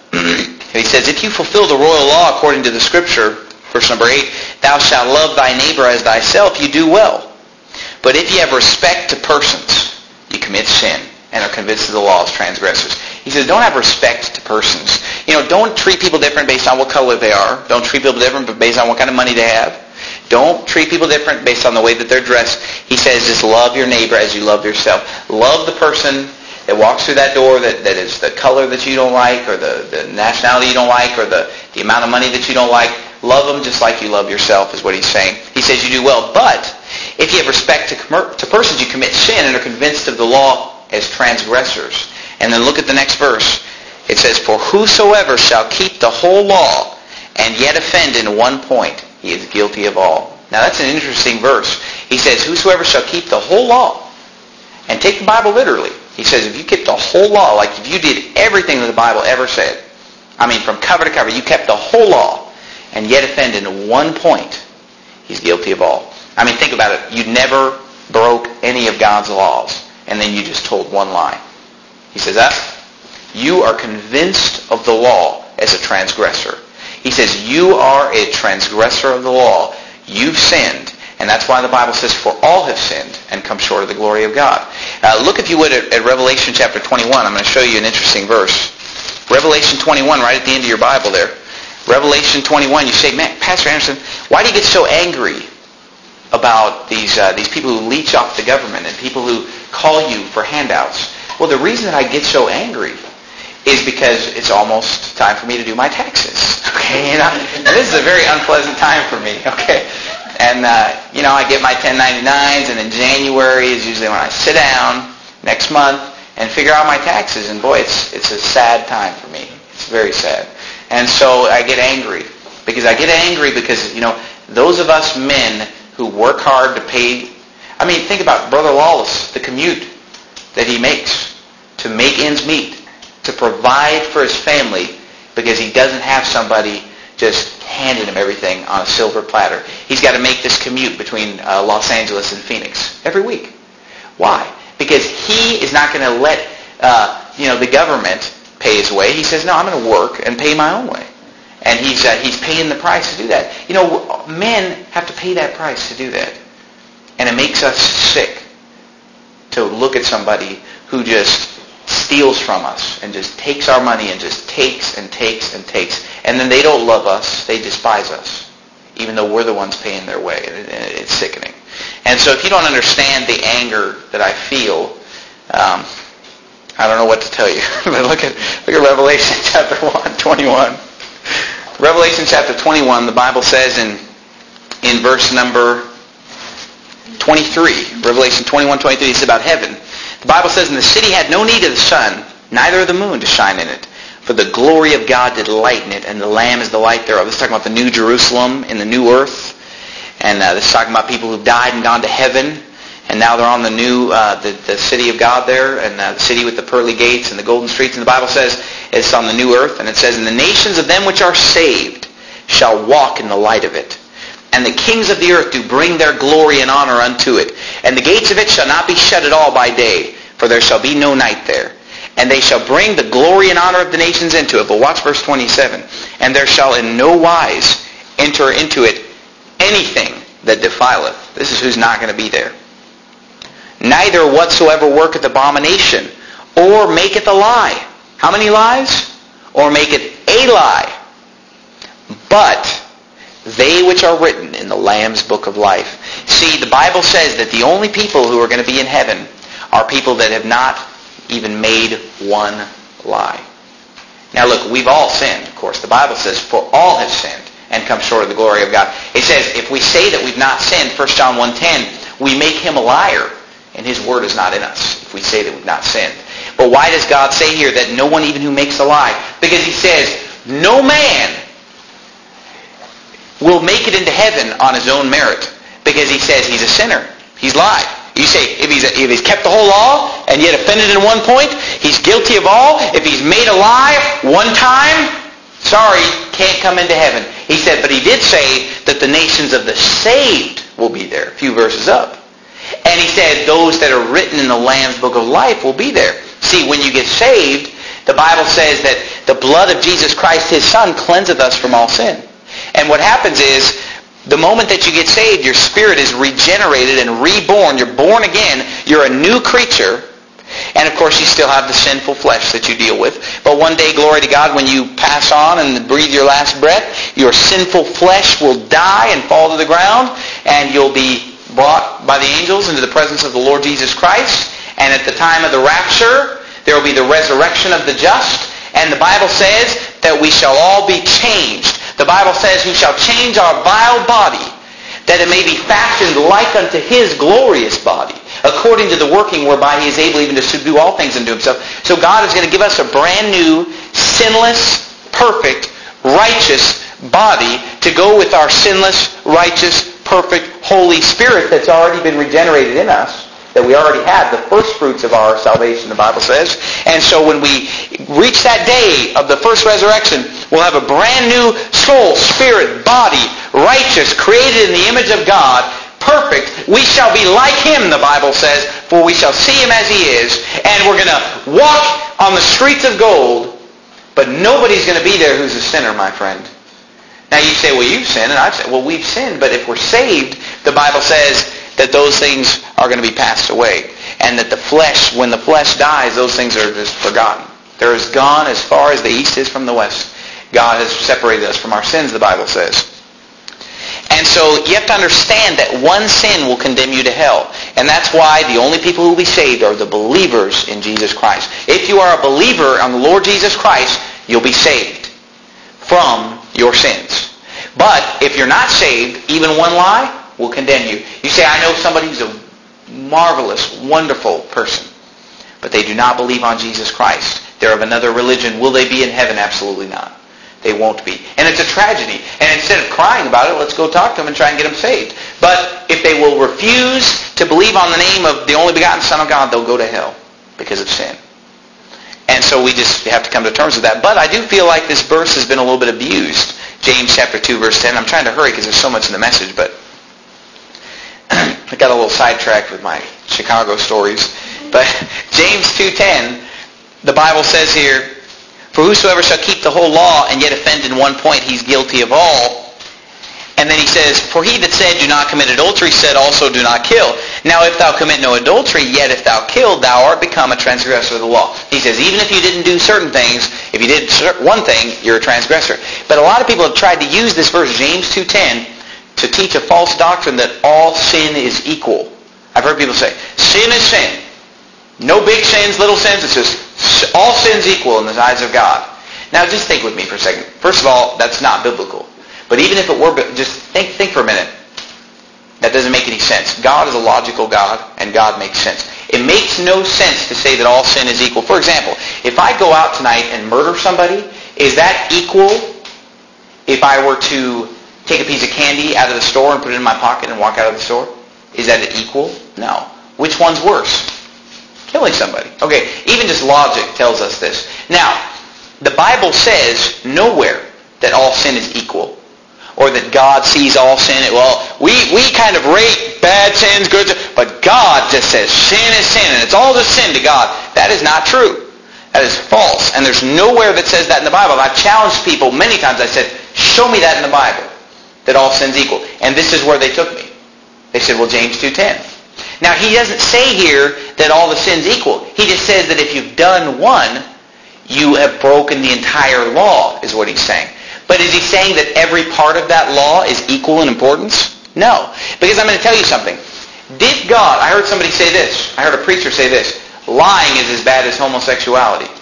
He says, if you fulfill the royal law according to the Scripture, verse number 8, thou shalt love thy neighbor as thyself, you do well. But if you have respect to persons, you commit sin and are convinced of the law as transgressors. He says, don't have respect to persons. You know, don't treat people different based on what color they are. Don't treat people different based on what kind of money they have. Don't treat people different based on the way that they're dressed. He says, just love your neighbor as you love yourself. Love the person that walks through that door that is the color that you don't like or the nationality you don't like or the amount of money that you don't like. Love them just like you love yourself is what he's saying. He says you do well. But if you have respect to persons, you commit sin and are convinced of the law as transgressors. And then look at the next verse. It says, for whosoever shall keep the whole law and yet offend in one point, he is guilty of all. Now that's an interesting verse. He says, whosoever shall keep the whole law, and take the Bible literally. He says, if you kept the whole law, like if you did everything that the Bible ever said, I mean from cover to cover, you kept the whole law, and yet offend in one point, he's guilty of all. I mean, think about it. You never broke any of God's laws, and then you just told one lie. He says, you are convinced of the law as a transgressor. He says, you are a transgressor of the law. You've sinned. And that's why the Bible says, for all have sinned and come short of the glory of God. Look, if you would, at Revelation chapter 21. I'm going to show you an interesting verse. Revelation 21, right at the end of your Bible there. Revelation 21, you say, man, Pastor Anderson, why do you get so angry about these people who leech off the government and people who call you for handouts? Well, the reason that I get so angry is because it's almost time for me to do my taxes. Okay, and this is a very unpleasant time for me. Okay, and I get my 1099s, and in January is usually when I sit down next month and figure out my taxes. And boy, it's a sad time for me. It's very sad, and so I get angry because those of us men who work hard to pay. I mean, think about Brother Lawless, the commute that he makes to make ends meet, to provide for his family, because he doesn't have somebody just handing him everything on a silver platter. He's got to make this commute between Los Angeles and Phoenix every week. Why? Because he is not going to let the government pay his way. He says, no, I'm going to work and pay my own way. And he's paying the price to do that. Men have to pay that price to do that. And it makes us sick to look at somebody who just steals from us and just takes our money and just takes and takes and takes. And then they don't love us. They despise us, even though we're the ones paying their way. And it's sickening. And so if you don't understand the anger that I feel, I don't know what to tell you. But look at Revelation chapter 21. Revelation chapter 21, the Bible says in verse number 23, Revelation 21:23, it's about heaven. The Bible says, and the city had no need of the sun, neither of the moon to shine in it, for the glory of God did lighten it, and the Lamb is the light thereof. This is talking about the new Jerusalem in the new earth. And this is talking about people who've died and gone to heaven, and now they're on the new, the city of God there, and the city with the pearly gates and the golden streets. And the Bible says it's on the new earth, and it says, and the nations of them which are saved shall walk in the light of it. And the kings of the earth do bring their glory and honor unto it. And the gates of it shall not be shut at all by day, for there shall be no night there. And they shall bring the glory and honor of the nations into it. But watch verse 27. And there shall in no wise enter into it anything that defileth. This is who's not going to be there. Neither whatsoever worketh abomination, or maketh a lie. How many lies? Or maketh a lie. But they which are written in the Lamb's book of life. See, the Bible says that the only people who are going to be in heaven are people that have not even made one lie. Now look, we've all sinned, of course. The Bible says, for all have sinned and come short of the glory of God. It says, if we say that we've not sinned, 1 John 1:10, we make him a liar, and his word is not in us, if we say that we've not sinned. But why does God say here that no one even who makes a lie? Because he says, no man will make it into heaven on his own merit, because he says he's a sinner. He's lied. You say, if he's kept the whole law and yet offended in one point, he's guilty of all. If he's made a lie one time, sorry, can't come into heaven. He said, but he did say that the nations of the saved will be there, a few verses up. And he said those that are written in the Lamb's book of life will be there. See, when you get saved, the Bible says that the blood of Jesus Christ, his Son, cleanseth us from all sin. And what happens is, the moment that you get saved, your spirit is regenerated and reborn. You're born again. You're a new creature. And of course, you still have the sinful flesh that you deal with. But one day, glory to God, when you pass on and breathe your last breath, your sinful flesh will die and fall to the ground, and you'll be brought by the angels into the presence of the Lord Jesus Christ. And at the time of the rapture, there will be the resurrection of the just. And the Bible says that we shall all be changed. The Bible says, who shall change our vile body, that it may be fashioned like unto his glorious body, according to the working whereby he is able even to subdue all things unto himself. So God is going to give us a brand new, sinless, perfect, righteous body to go with our sinless, righteous, perfect, Holy Spirit that's already been regenerated in us, that we already have, the first fruits of our salvation, the Bible says. And so when we reach that day of the first resurrection, we'll have a brand new soul, spirit, body, righteous, created in the image of God, perfect. We shall be like him, the Bible says, for we shall see him as he is, and we're going to walk on the streets of gold, but nobody's going to be there who's a sinner, my friend. Now you say, well, you've sinned, and I've said, well, we've sinned, but if we're saved, the Bible says that those things are going to be passed away. And that the flesh, when the flesh dies, those things are just forgotten. They're as gone as far as the east is from the west. God has separated us from our sins, the Bible says. And so you have to understand that one sin will condemn you to hell. And that's why the only people who will be saved are the believers in Jesus Christ. If you are a believer on the Lord Jesus Christ, you'll be saved from your sins. But if you're not saved, even one lie will condemn you. You say, I know somebody who's a marvelous, wonderful person, but they do not believe on Jesus Christ. They're of another religion. Will they be in heaven? Absolutely not. They won't be. And it's a tragedy. And instead of crying about it, let's go talk to them and try and get them saved. But if they will refuse to believe on the name of the only begotten Son of God, they'll go to hell because of sin. And so we just have to come to terms with that. But I do feel like this verse has been a little bit abused. James chapter 2, verse 10. I'm trying to hurry because there's so much in the message, but I got a little sidetracked with my Chicago stories. But James 2:10, the Bible says here, for whosoever shall keep the whole law and yet offend in one point, he's guilty of all. And then he says, for he that said, do not commit adultery, said also, do not kill. Now if thou commit no adultery, yet if thou kill, thou art become a transgressor of the law. He says, even if you didn't do certain things, if you did one thing, you're a transgressor. But a lot of people have tried to use this verse, James 2:10, to teach a false doctrine that all sin is equal. I've heard people say, sin is sin. No big sins, little sins. It's just all sin's equal in the eyes of God. Now just think with me for a second. First of all, that's not biblical. But even if it were, just think for a minute. That doesn't make any sense. God is a logical God, and God makes sense. It makes no sense to say that all sin is equal. For example, if I go out tonight and murder somebody, is that equal if I were to take a piece of candy out of the store and put it in my pocket and walk out of the store? Is that equal? No. Which one's worse? Killing somebody. Okay, even just logic tells us this. Now, the Bible says nowhere that all sin is equal, or that God sees all sin. Well, we kind of rate bad sins, good sins, but God just says sin is sin, and it's all just sin to God. That is not true. That is false, and there's nowhere that says that in the Bible. I've challenged people many times. I said, show me that in the Bible, that all sin's equal. And this is where they took me. They said, well, James 2:10. Now, he doesn't say here that all the sin's equal. He just says that if you've done one, you have broken the entire law, is what he's saying. But is he saying that every part of that law is equal in importance? No. Because I'm going to tell you something. Did God, I heard somebody say this, I heard a preacher say this, lying is as bad as homosexuality.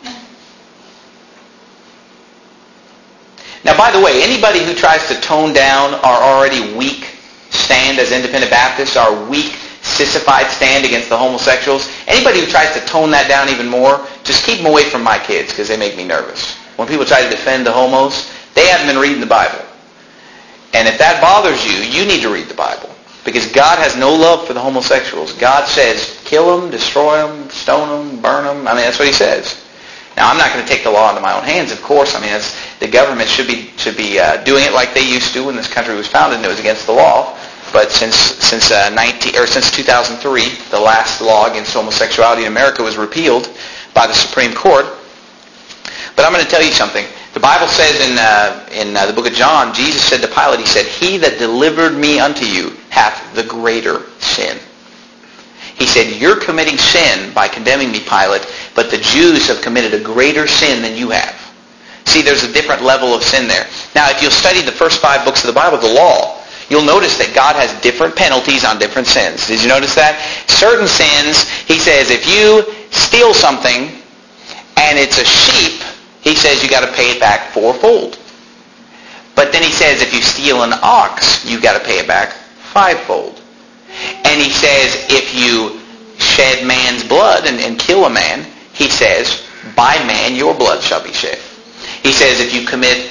Now, by the way, anybody who tries to tone down our already weak stand as independent Baptists, our weak sissified stand against the homosexuals, anybody who tries to tone that down even more, just keep them away from my kids because they make me nervous. When people try to defend the homos, they haven't been reading the Bible. And if that bothers you, you need to read the Bible. Because God has no love for the homosexuals. God says, kill them, destroy them, stone them, burn them. I mean, that's what he says. Now, I'm not going to take the law into my own hands, of course. I mean, the government should be doing it like they used to when this country was founded and it was against the law. But since 2003, the last law against homosexuality in America was repealed by the Supreme Court. But I'm going to tell you something. The Bible says in the book of John, Jesus said to Pilate, he said, he that delivered me unto you hath the greater sin. He said, you're committing sin by condemning me, Pilate, but the Jews have committed a greater sin than you have. See, there's a different level of sin there. Now, if you'll study the first 5 books of the Bible, the law, you'll notice that God has different penalties on different sins. Did you notice that? Certain sins, he says, if you steal something and it's a sheep, he says you got to pay it back 4-fold. But then he says if you steal an ox, you got to pay it back 5-fold. And he says if you shed man's blood and kill a man, he says, by man your blood shall be shed. He says if you commit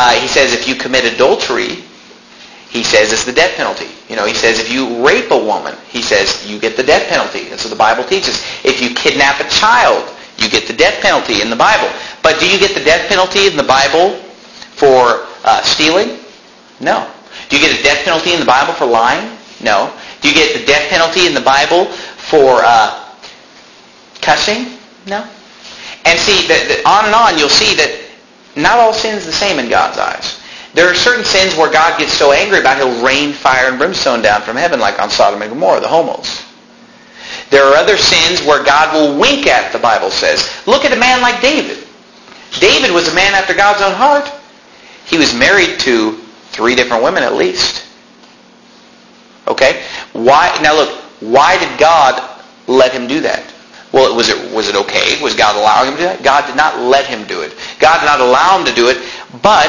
adultery, he says it's the death penalty. You know, he says if you rape a woman, he says you get the death penalty. That's what the Bible teaches. If you kidnap a child, you get the death penalty in the Bible. But do you get the death penalty in the Bible for stealing? No. Do you get a death penalty in the Bible for lying? No. Do you get the death penalty in the Bible for cussing? No. And see, on and on, you'll see that not all sin is the same in God's eyes. There are certain sins where God gets so angry about he'll rain fire and brimstone down from heaven, like on Sodom and Gomorrah, the homos. There are other sins where God will wink at, the Bible says. Look at a man like David. David was a man after God's own heart. He was married to 3 different women at least. Okay? Why? Now look, why did God let him do that? Well, was it okay? Was God allowing him to do that? God did not let him do it. God did not allow him to do it, but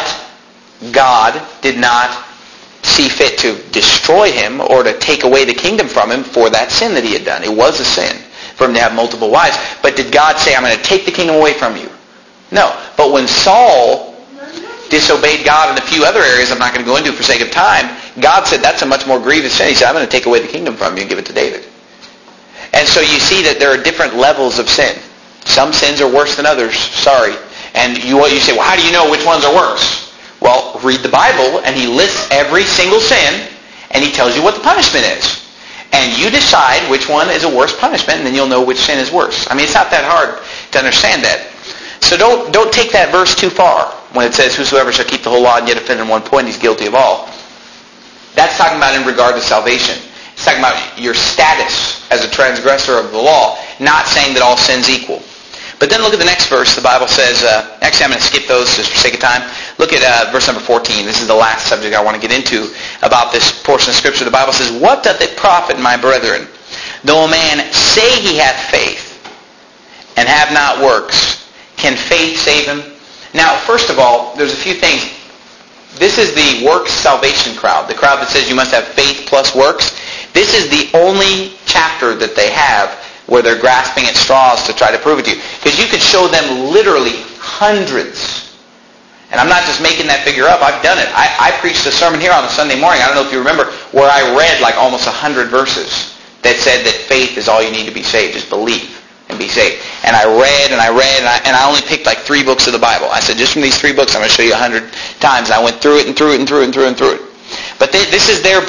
God did not see fit to destroy him or to take away the kingdom from him for that sin that he had done. It was a sin for him to have multiple wives. But did God say, I'm going to take the kingdom away from you? No. But when Saul disobeyed God in a few other areas I'm not going to go into for sake of time, God said that's a much more grievous sin. He said, I'm going to take away the kingdom from you and give it to David. And so you see that there are different levels of sin. Some sins are worse than others. Sorry. And you say, well, how do you know which ones are worse? Well, read the Bible, and he lists every single sin, and he tells you what the punishment is. And you decide which one is a worse punishment, and then you'll know which sin is worse. I mean, it's not that hard to understand that. So don't take that verse too far when it says, whosoever shall keep the whole law and yet offend in one point, he's guilty of all. That's talking about in regard to salvation. It's talking about your status as a transgressor of the law, not saying that all sin's equal. But then look at the next verse. The Bible says, actually I'm going to skip those just for sake of time. Look at verse number 14. This is the last subject I want to get into about this portion of Scripture. The Bible says, what doth it profit, my brethren, though a man say he hath faith and have not works? Can faith save him? Now, first of all, there's a few things. This is the works salvation crowd, the crowd that says you must have faith plus works. This is the only chapter that they have where they're grasping at straws to try to prove it to you. Because you could show them literally hundreds. And I'm not just making that figure up. I've done it. I preached a sermon here on a Sunday morning, I don't know if you remember, where I read like almost 100 verses that said that faith is all you need to be saved. Just believe and be saved. And I read and I only picked like 3 books of the Bible. I said, just from these 3 books, I'm going to show you 100 times. And I went through it and through it and through it and through it and through it. But this is their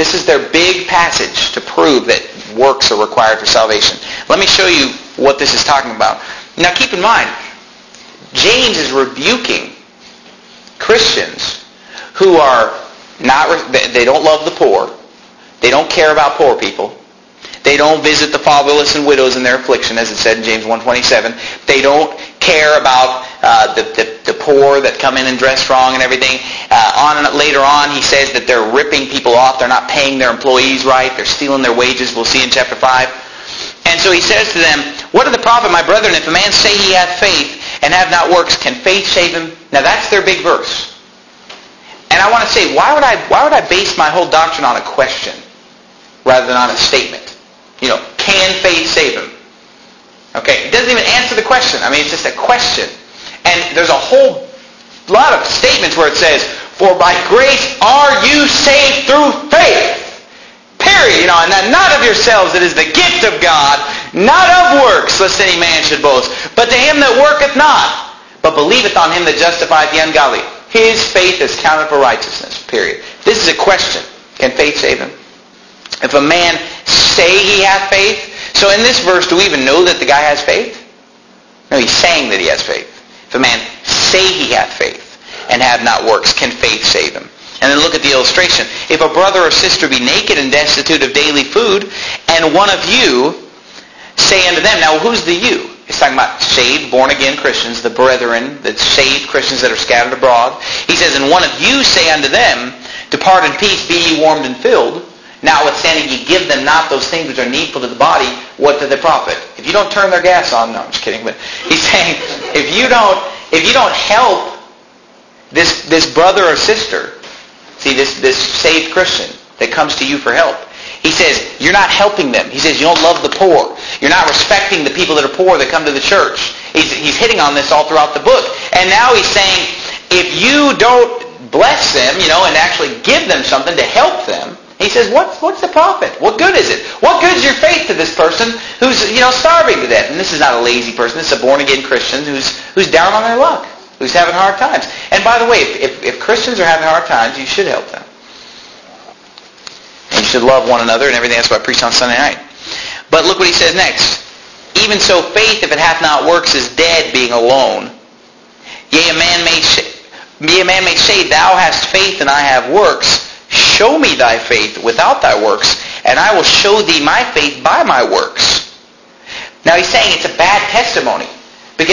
big passage to prove that works are required for salvation. Let me show you what this is talking about. Now keep in mind, James is rebuking Christians who are they don't love the poor. They don't care about poor people. They don't visit the fatherless and widows in their affliction, as it said in James 1:27. They don't care about the poor that come in and dress wrong and everything. Later on, he says that they're ripping people off. They're not paying their employees right. They're stealing their wages. We'll see in chapter 5. And so he says to them, what of the profit, my brethren, if a man say he hath faith and have not works, can faith save him? Now that's their big verse. And I want to say, why would I base my whole doctrine on a question rather than on a statement? Can faith save him? Okay, it doesn't even answer the question. I mean, it's just a question. And there's a whole lot of statements where it says, for by grace are you saved through faith. Period. And that not of yourselves, it is the gift of God, not of works, lest any man should boast. But to him that worketh not, but believeth on him that justifieth the ungodly, his faith is counted for righteousness. Period. This is a question. Can faith save him? If a man say he hath faith, so in this verse, do we even know that the guy has faith? No, he's saying that he has faith. If a man say he hath faith and have not works, can faith save him? And then look at the illustration. If a brother or sister be naked and destitute of daily food, and one of you say unto them, now who's the you? He's talking about saved, born-again Christians, the brethren, the saved Christians that are scattered abroad. He says, and one of you say unto them, depart in peace, be ye warmed and filled. Notwithstanding, ye give them not those things which are needful to the body, what doth it profit? If you don't turn their gas on, no, I'm just kidding, but he's saying, if you don't help this brother or sister, see, this saved Christian that comes to you for help, he says, you're not helping them. He says, you don't love the poor. You're not respecting the people that are poor that come to the church. He's hitting on this all throughout the book. And now he's saying, if you don't bless them, and actually give them something to help them, he says, what's the profit? What good is it? What good is your faith to this person who's, starving to death? And this is not a lazy person. This is a born-again Christian who's down on their luck, who's having hard times. And by the way, if Christians are having hard times, you should help them. And you should love one another and everything. That's what I preached on Sunday night. But look what he says next. Even so, faith, if it hath not works, is dead, being alone. Yea, a man may say, thou hast faith and I have works. Show me thy faith without thy works, and I will show thee my faith by my works. Now he's saying it's a bad testimony, because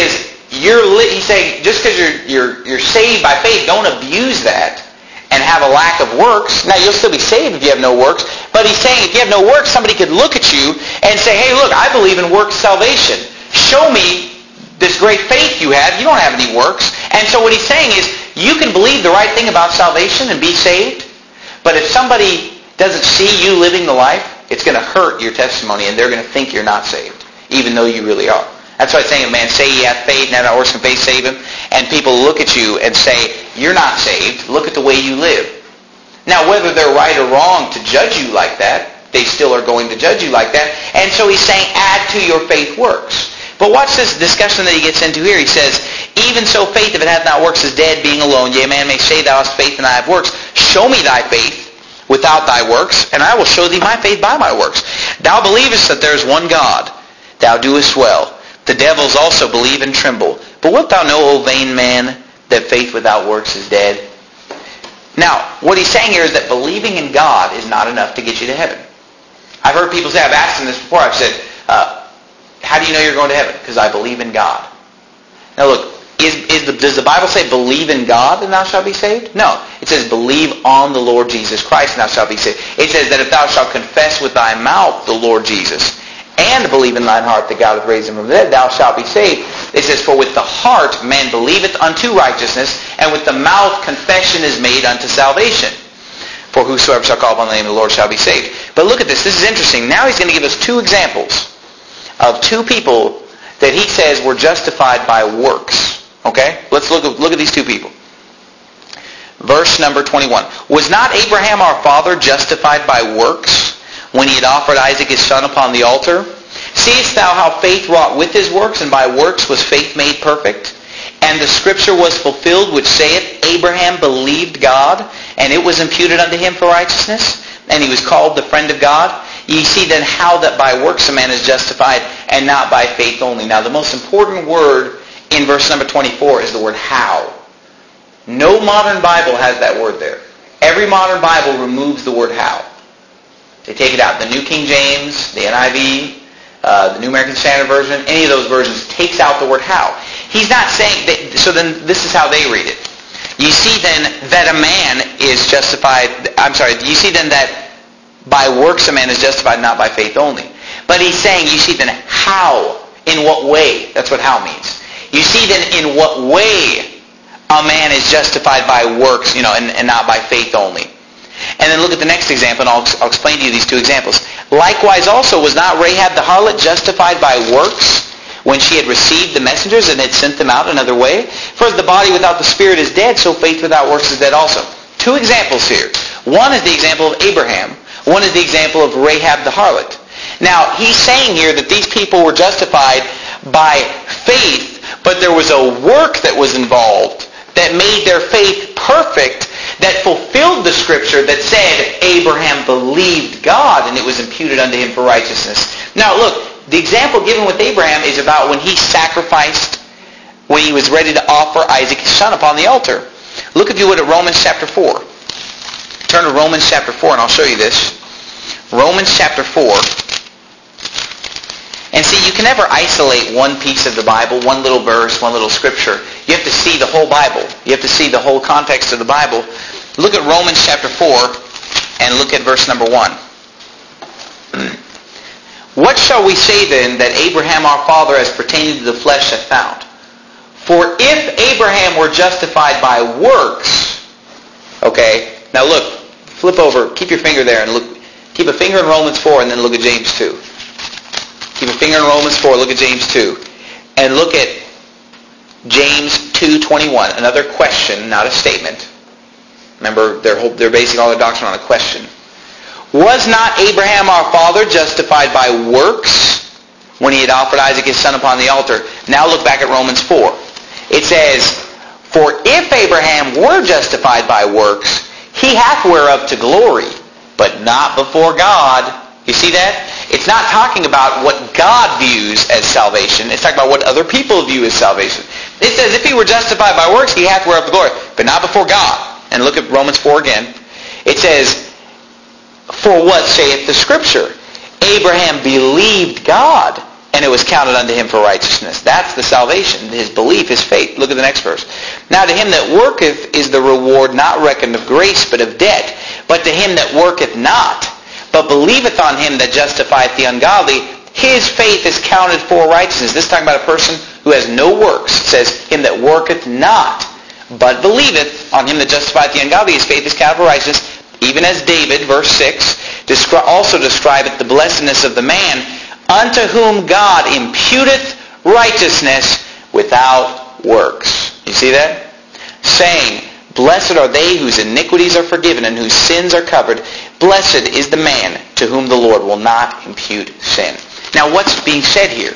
he's saying just because you're saved by faith, don't abuse that and have a lack of works. Now, you'll still be saved if you have no works, but he's saying if you have no works, somebody could look at you and say, hey, look, I believe in works salvation. Show me this great faith you have. You don't have any works. And so what he's saying is you can believe the right thing about salvation and be saved, but if somebody doesn't see you living the life, it's going to hurt your testimony, and they're going to think you're not saved, even though you really are. That's why it's saying, man, say ye hath faith, and have not works, can faith save him? And people look at you and say, you're not saved. Look at the way you live. Now, whether they're right or wrong to judge you like that, they still are going to judge you like that. And so he's saying, add to your faith works. But watch this discussion that he gets into here. He says, even so faith, if it hath not works, is dead, being alone. Yea, man may say, thou hast faith, and I have works. Show me thy faith without thy works, and I will show thee my faith by my works. Thou believest that there is one God. Thou doest well. The devils also believe and tremble. But wilt thou know, O vain man, that faith without works is dead? Now, what he's saying here is that believing in God is not enough to get you to heaven. I've heard people say, I've asked them this before, I've said, how do you know you're going to heaven? Because I believe in God. Now look, does the Bible say believe in God and thou shalt be saved? No. It says believe on the Lord Jesus Christ and thou shalt be saved. It says that if thou shalt confess with thy mouth the Lord Jesus and believe in thine heart that God hath raised him from the dead, thou shalt be saved. It says, for with the heart man believeth unto righteousness, and with the mouth confession is made unto salvation. For whosoever shall call upon the name of the Lord shall be saved. But look at this. This is interesting. Now he's going to give us two examples of two people that he says were justified by works. Okay? Let's look at these two people. Verse number 21. Was not Abraham our father justified by works when he had offered Isaac his son upon the altar? Seest thou how faith wrought with his works, and by works was faith made perfect? And the scripture was fulfilled, which saith, Abraham believed God, and it was imputed unto him for righteousness, and he was called the friend of God. Ye see then how that by works a man is justified, and not by faith only. Now the most important word in verse number 24 is the word how. No modern Bible has that word there. Every modern Bible removes the word how. They take it out. The New King James, the NIV, the New American Standard Version, any of those versions takes out the word how. He's not saying that, so then this is how they read it. You see then that a man is justified, you see then that by works a man is justified, not by faith only. But he's saying, you see then how, in what way, that's what how means. You see then in what way a man is justified by works, and not by faith only. And then look at the next example, and I'll explain to you these two examples. Likewise also was not Rahab the harlot justified by works when she had received the messengers and had sent them out another way? For as the body without the spirit is dead, so faith without works is dead also. Two examples here. One is the example of Abraham. One is the example of Rahab the harlot. Now, he's saying here that these people were justified by faith, but there was a work that was involved that made their faith perfect, that fulfilled the scripture that said Abraham believed God and it was imputed unto him for righteousness. Now look, the example given with Abraham is about when he sacrificed, when he was ready to offer Isaac his son upon the altar. Look, if you would, at Romans chapter 4. Turn to Romans chapter 4 and I'll show you this. Romans chapter 4. And see, you can never isolate one piece of the Bible, one little verse, one little scripture. You have to see the whole Bible. You have to see the whole context of the Bible. Look at Romans chapter 4 and look at verse number 1. What shall we say then that Abraham our father as pertaining to the flesh hath found? For if Abraham were justified by works, okay, now look, flip over, keep your finger there and look, keep a finger in Romans 4 and then look at James 2. Keep a finger in Romans 4, look at James 2. And look at James 2:21, another question, not a statement. Remember, they're basing all their doctrine on a question. Was not Abraham our father justified by works when he had offered Isaac his son upon the altar? Now look back at Romans 4. It says, for if Abraham were justified by works, he hath whereof to glory, but not before God. You see that? It's not talking about what God views as salvation. It's talking about what other people view as salvation. It says, if he were justified by works, he hath whereof to glory, but not before God. And look at Romans 4 again. It says, for what saith the Scripture? Abraham believed God, and and it was counted unto him for righteousness. That's the salvation, his belief, his faith. Look at the next verse. Now to him that worketh is the reward not reckoned of grace, but of debt. But to him that worketh not, but believeth on him that justifieth the ungodly, his faith is counted for righteousness. This is talking about a person who has no works. It says, him that worketh not, but believeth on him that justifieth the ungodly, his faith is counted for righteousness. Even as David, verse 6, also describeth the blessedness of the man unto whom God imputeth righteousness without works. You see that? Saying, blessed are they whose iniquities are forgiven and whose sins are covered. Blessed is the man to whom the Lord will not impute sin. Now what's being said here?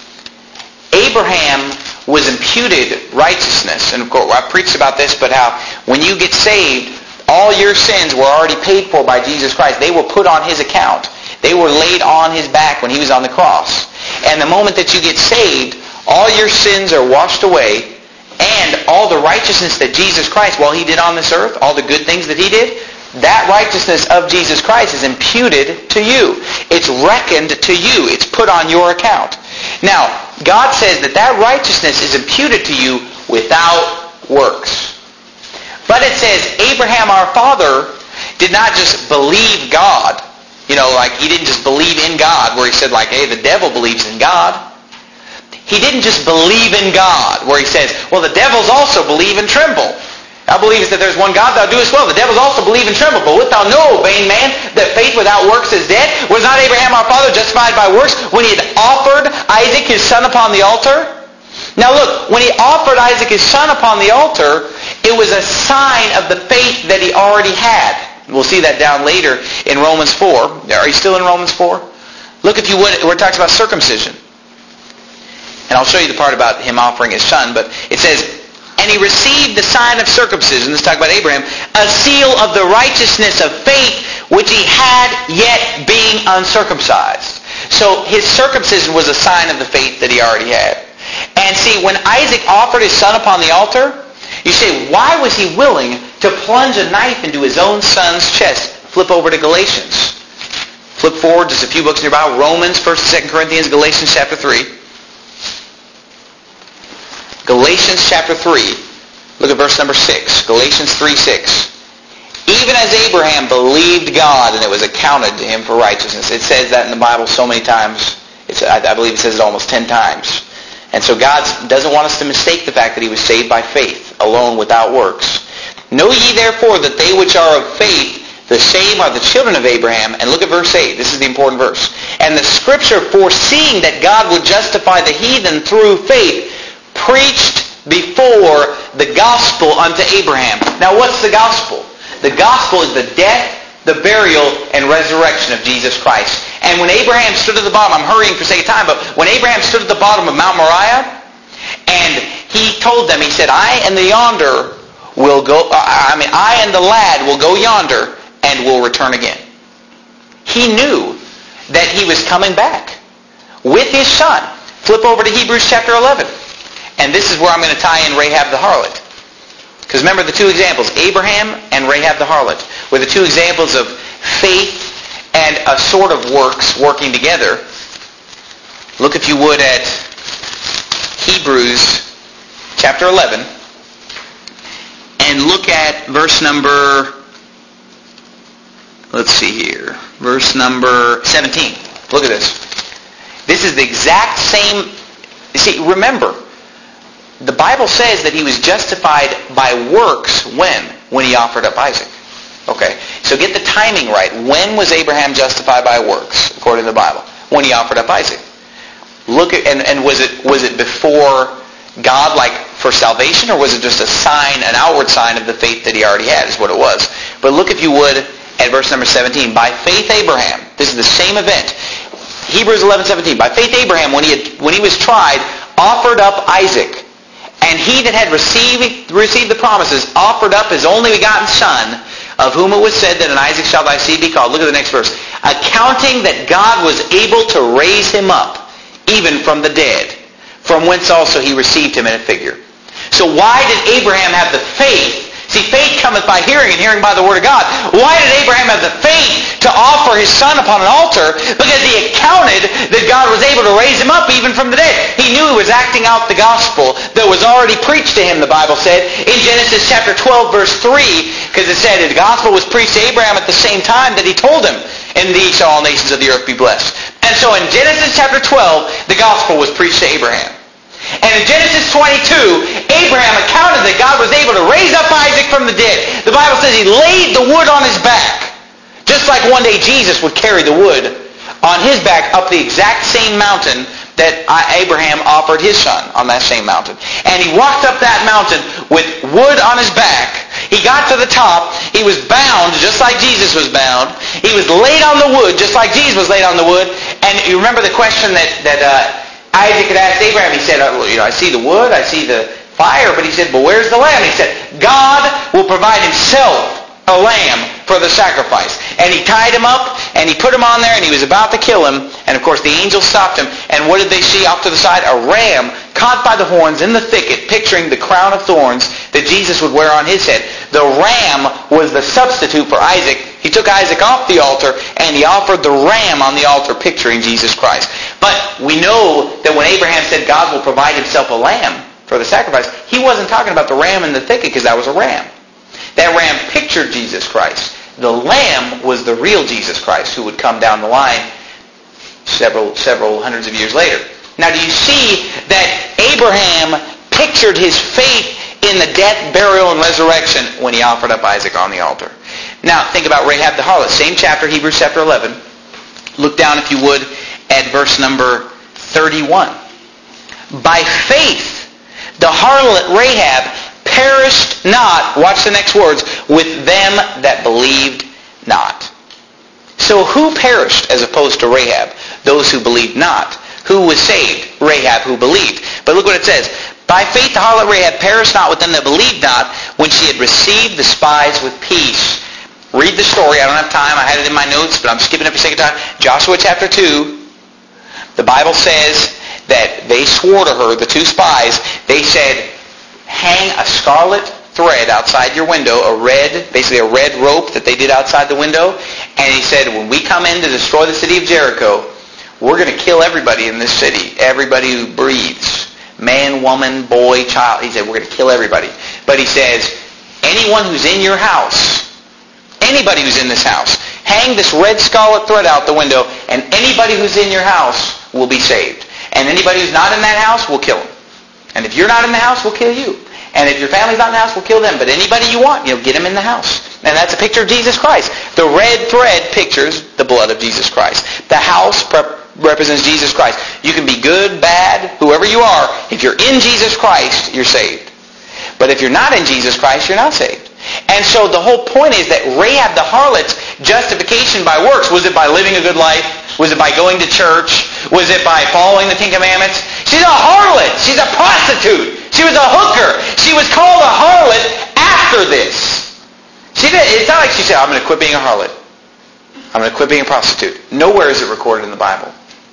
Abraham was imputed righteousness. And of course, I preached about this, but how when you get saved, all your sins were already paid for by Jesus Christ. They were put on his account. They were laid on his back when he was on the cross. And the moment that you get saved, all your sins are washed away, and all the righteousness that Jesus Christ, while he did on this earth, all the good things that he did, that righteousness of Jesus Christ is imputed to you. It's reckoned to you. It's put on your account. Now, God says that that righteousness is imputed to you without works. But it says Abraham our father did not just believe God. You know, like he didn't just believe in God where he said like, hey, the devil believes in God. He didn't just believe in God where he says, well, the devils also believe and tremble. Thou believest that there's one God, thou doest well. The devils also believe and tremble. But wilt thou know, vain man, that faith without works is dead? Was not Abraham our father justified by works when he had offered Isaac his son upon the altar? Now look, when he offered Isaac his son upon the altar, it was a sign of the faith that he already had. We'll see that down later in Romans 4. Are you still in Romans 4? Look, if you would, where it talks about circumcision. And I'll show you the part about him offering his son, but it says, and he received the sign of circumcision, this is talking about Abraham, a seal of the righteousness of faith which he had yet being uncircumcised. So his circumcision was a sign of the faith that he already had. And see, when Isaac offered his son upon the altar, you say, why was he willing to plunge a knife into his own son's chest? Flip over to Galatians. Flip forward just a few books in your Bible. Romans, 1st and 2nd Corinthians, Galatians chapter 3. Galatians chapter 3. Look at verse number 6. Galatians 3:6. Even as Abraham believed God, and it was accounted to him for righteousness. It says that in the Bible so many times. I believe it says it almost 10 times. And so God doesn't want us to mistake the fact that he was saved by faith, alone without works. Know ye therefore that they which are of faith, the same are the children of Abraham. And look at verse 8. This is the important verse. And the scripture, foreseeing that God would justify the heathen through faith, preached before the gospel unto Abraham. Now what's the gospel? The gospel is the death, the burial, and resurrection of Jesus Christ. And when Abraham stood at the bottom, I'm hurrying for sake of time, but when Abraham stood at the bottom of Mount Moriah, and he told them, he said, I and the lad will go yonder and will return again. He knew that he was coming back with his son. Flip over to Hebrews chapter 11. And this is where I'm going to tie in Rahab the harlot. Because remember the two examples, Abraham and Rahab the harlot, were the two examples of faith and a sort of works working together. Look, if you would, at Hebrews chapter 11. And look at verse number, let's see here, verse number 17. Look at this. This is the exact same, you see, remember, the Bible says that he was justified by works when he offered up Isaac. Okay, so get the timing right. When was Abraham justified by works, according to the Bible? When he offered up Isaac. Look at, and was it before God, like for salvation, or was it just a sign, an outward sign of the faith that he already had, is what it was. But look, if you would, at verse number 17. By faith Abraham, this is the same event. Hebrews 11:17. By faith Abraham, when he was tried, offered up Isaac. And he that had received the promises offered up his only begotten son, of whom it was said that in Isaac shall thy seed be called. Look at the next verse. Accounting that God was able to raise him up, even from the dead, from whence also he received him in a figure. So why did Abraham have the faith? See, faith cometh by hearing, and hearing by the word of God. Why did Abraham have the faith to offer his son upon an altar? Because he accounted that God was able to raise him up even from the dead. He knew he was acting out the gospel that was already preached to him, the Bible said, in Genesis chapter 12, verse 3, because it said the gospel was preached to Abraham at the same time that he told him, "In thee shall all nations of the earth be blessed." And so in Genesis chapter 12, the gospel was preached to Abraham. And in Genesis 22, Abraham accounted that God was able to raise up Isaac from the dead. The Bible says he laid the wood on his back, just like one day Jesus would carry the wood on his back up the exact same mountain that Abraham offered his son on that same mountain. And he walked up that mountain with wood on his back. He got to the top. He was bound just like Jesus was bound. He was laid on the wood just like Jesus was laid on the wood. And you remember the question that Isaac had asked Abraham. He said, I see the wood, I see the fire, but he said, but where's the lamb? He said, God will provide himself a lamb for the sacrifice. And he tied him up, and he put him on there, and he was about to kill him. And of course the angel stopped him. And what did they see off to the side? A ram caught by the horns in the thicket, picturing the crown of thorns that Jesus would wear on his head. The ram was the substitute for Isaac. He took Isaac off the altar, and he offered the ram on the altar, picturing Jesus Christ. But we know that when Abraham said God will provide himself a lamb for the sacrifice, he wasn't talking about the ram in the thicket, because that was a ram. That ram pictured Jesus Christ. The lamb was the real Jesus Christ who would come down the line several hundreds of years later. Now, do you see that Abraham pictured his faith in the death, burial, and resurrection when he offered up Isaac on the altar? Now, think about Rahab the harlot. Same chapter, Hebrews chapter 11. Look down, if you would, at verse number 31. By faith, the harlot Rahab perished not, watch the next words, with them that believed not. So who perished as opposed to Rahab? Those who believed not. Who was saved? Rahab, who believed. But look what it says. By faith the harlot Rahab perished not with them that believed not, when she had received the spies with peace. Read the story. I don't have time. I had it in my notes, but I'm skipping up a second time. Joshua chapter 2. The Bible says that they swore to her, the two spies, they said, hang a scarlet thread outside your window, basically a red rope that they did outside the window. And he said, when we come in to destroy the city of Jericho, we're going to kill everybody in this city, everybody who breathes, man, woman, boy, child. He said, we're going to kill everybody. But he says, anyone who's in your house, anybody who's in this house, hang this red scarlet thread out the window, and anybody who's in your house will be saved. And anybody who's not in that house, we'll kill them. And if you're not in the house, we'll kill you. And if your family's not in the house, we'll kill them. But anybody you want, get them in the house. And that's a picture of Jesus Christ. The red thread pictures the blood of Jesus Christ. The house represents Jesus Christ. You can be good, bad, whoever you are. If you're in Jesus Christ, you're saved. But if you're not in Jesus Christ, you're not saved. And so the whole point is that Rahab the harlot's justification by works, was it by living a good life? Was it by going to church? Was it by following the Ten Commandments? She's a harlot. She's a prostitute. She was a hooker. She was called a harlot after this. It's not like she said, I'm going to quit being a harlot. I'm going to quit being a prostitute. Nowhere is it recorded in the Bible.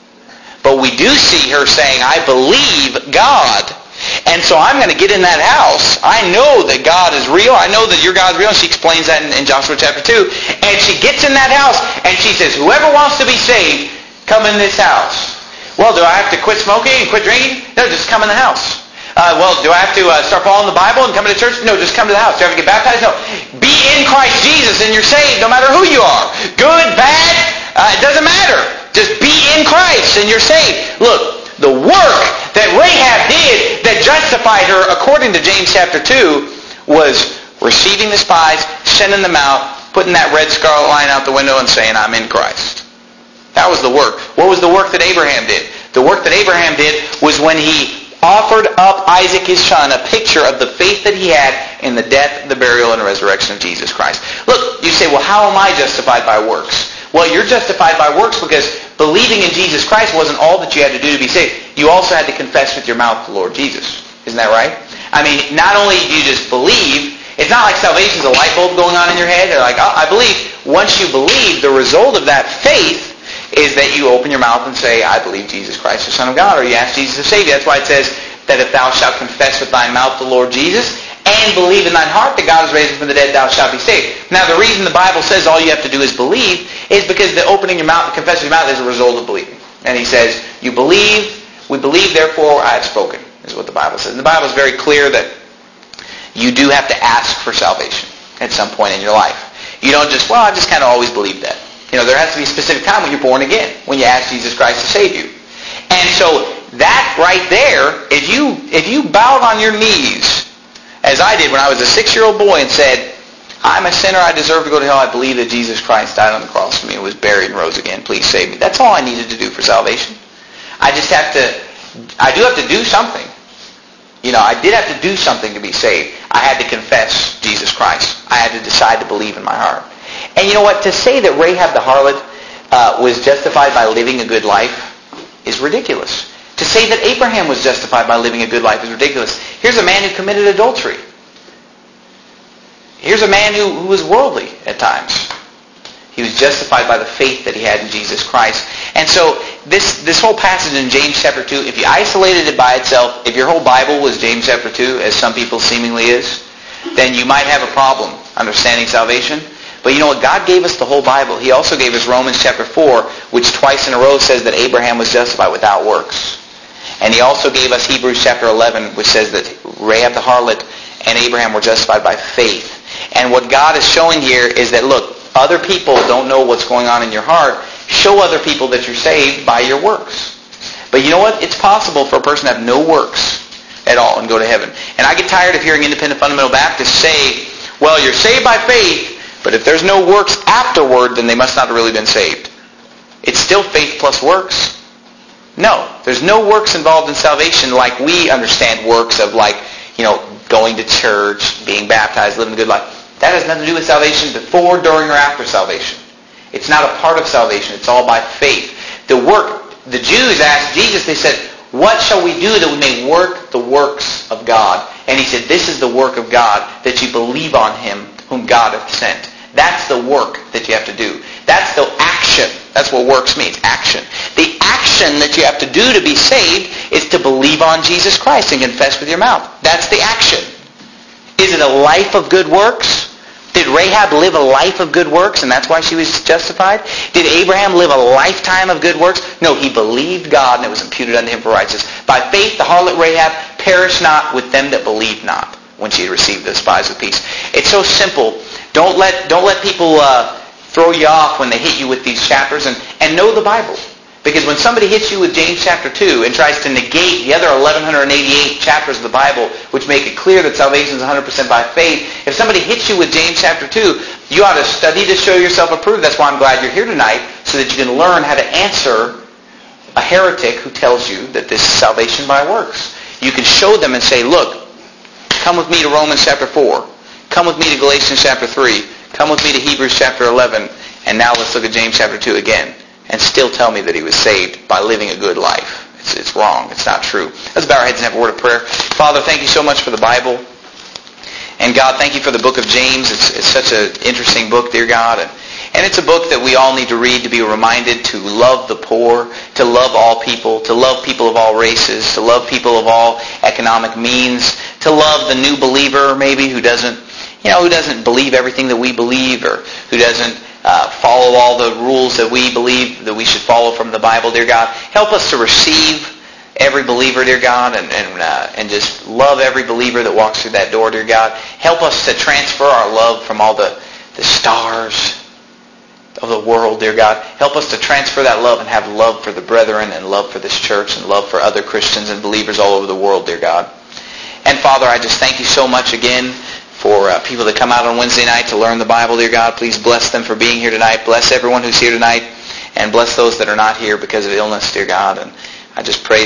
But we do see her saying, I believe God. And so I'm going to get in that house. I know that God is real. I know that your God is real. And she explains that in Joshua chapter 2. And she gets in that house and she says, whoever wants to be saved, come in this house. Well, do I have to quit smoking and quit drinking? No, just come in the house. Well, do I have to start following the Bible and come to church? No, just come to the house. Do I have to get baptized? No. Be in Christ Jesus and you're saved no matter who you are. Good, bad, it doesn't matter. Just be in Christ and you're saved. Look, the work that Rahab did that justified her, according to James chapter 2, was receiving the spies, sending them out, putting that red scarlet line out the window and saying, I'm in Christ. That was the work. What was the work that Abraham did? The work that Abraham did was when he offered up Isaac his son, a picture of the faith that he had in the death, the burial, and the resurrection of Jesus Christ. Look, you say, well, how am I justified by works? Well, you're justified by works because believing in Jesus Christ wasn't all that you had to do to be saved. You also had to confess with your mouth the Lord Jesus. Isn't that right? I mean, not only do you just believe, it's not like salvation's a light bulb going on in your head. They're like, oh, I believe. Once you believe, the result of that faith is that you open your mouth and say, I believe Jesus Christ, the Son of God, or you ask Jesus to save you. That's why it says that if thou shalt confess with thy mouth the Lord Jesus, and believe in thine heart that God is raised from the dead, thou shalt be saved. Now, the reason the Bible says all you have to do is believe is because the opening your mouth, the confession of your mouth is a result of believing. And he says, you believe, we believe, therefore I have spoken, is what the Bible says. And the Bible is very clear that you do have to ask for salvation at some point in your life. You don't just, well, I just kind of always believed that. There has to be a specific time when you're born again, when you ask Jesus Christ to save you. And so that right there, if you bowed on your knees, as I did when I was a 6-year-old boy and said, I'm a sinner, I deserve to go to hell, I believe that Jesus Christ died on the cross for me and was buried and rose again, please save me. That's all I needed to do for salvation. I do have to do something. I did have to do something to be saved. I had to confess Jesus Christ. I had to decide to believe in my heart. And you know what? To say that Rahab the harlot was justified by living a good life is ridiculous. To say that Abraham was justified by living a good life is ridiculous. Here's a man who committed adultery. Here's a man who was worldly at times. He was justified by the faith that he had in Jesus Christ. And so this whole passage in James chapter 2, if you isolated it by itself, if your whole Bible was James chapter 2, as some people seemingly is, then you might have a problem understanding salvation. But you know what? God gave us the whole Bible. He also gave us Romans chapter 4, which twice in a row says that Abraham was justified without works. And he also gave us Hebrews chapter 11, which says that Rahab the harlot and Abraham were justified by faith. And what God is showing here is that, look, other people don't know what's going on in your heart. Show other people that you're saved by your works. But you know what? It's possible for a person to have no works at all and go to heaven. And I get tired of hearing independent fundamental Baptists say, well, you're saved by faith, but if there's no works afterward, then they must not have really been saved. It's still faith plus works. No, there's no works involved in salvation like we understand works of going to church, being baptized, living a good life. That has nothing to do with salvation before, during, or after salvation. It's not a part of salvation. It's all by faith. The Jews asked Jesus, they said, what shall we do that we may work the works of God? And he said, this is the work of God, that you believe on him whom God hath sent. That's the work that you have to do. That's the action. That's what works means, action. The action that you have to do to be saved is to believe on Jesus Christ and confess with your mouth. That's the action. Is it a life of good works? Did Rahab live a life of good works and that's why she was justified? Did Abraham live a lifetime of good works? No, he believed God and it was imputed unto him for righteousness. By faith the harlot Rahab perished not with them that believed not when she had received the spies of peace. It's so simple. Don't let people throw you off when they hit you with these chapters and know the Bible. Because when somebody hits you with James chapter 2 and tries to negate the other 1,188 chapters of the Bible, which make it clear that salvation is 100% by faith, if somebody hits you with James chapter 2, you ought to study to show yourself approved. That's why I'm glad you're here tonight, so that you can learn how to answer a heretic who tells you that this is salvation by works. You can show them and say, look, come with me to Romans chapter 4. Come with me to Galatians chapter 3. Come with me to Hebrews chapter 11. And now let's look at James chapter 2 again. And still tell me that he was saved by living a good life. It's wrong. It's not true. Let's bow our heads and have a word of prayer. Father, thank you so much for the Bible. And God, thank you for the book of James. It's such an interesting book, dear God. And it's a book that we all need to read to be reminded to love the poor, to love all people, to love people of all races, to love people of all economic means, to love the new believer maybe who doesn't believe everything that we believe, or who doesn't follow all the rules that we believe that we should follow from the Bible, dear God. Help us to receive every believer, dear God, and just love every believer that walks through that door, dear God. Help us to transfer our love from all the stars of the world, dear God. Help us to transfer that love and have love for the brethren and love for this church and love for other Christians and believers all over the world, dear God. And Father, I just thank you so much again for people that come out on Wednesday night to learn the Bible, dear God. Please bless them for being here tonight. Bless everyone who's here tonight, and bless those that are not here because of illness, dear God. And I just pray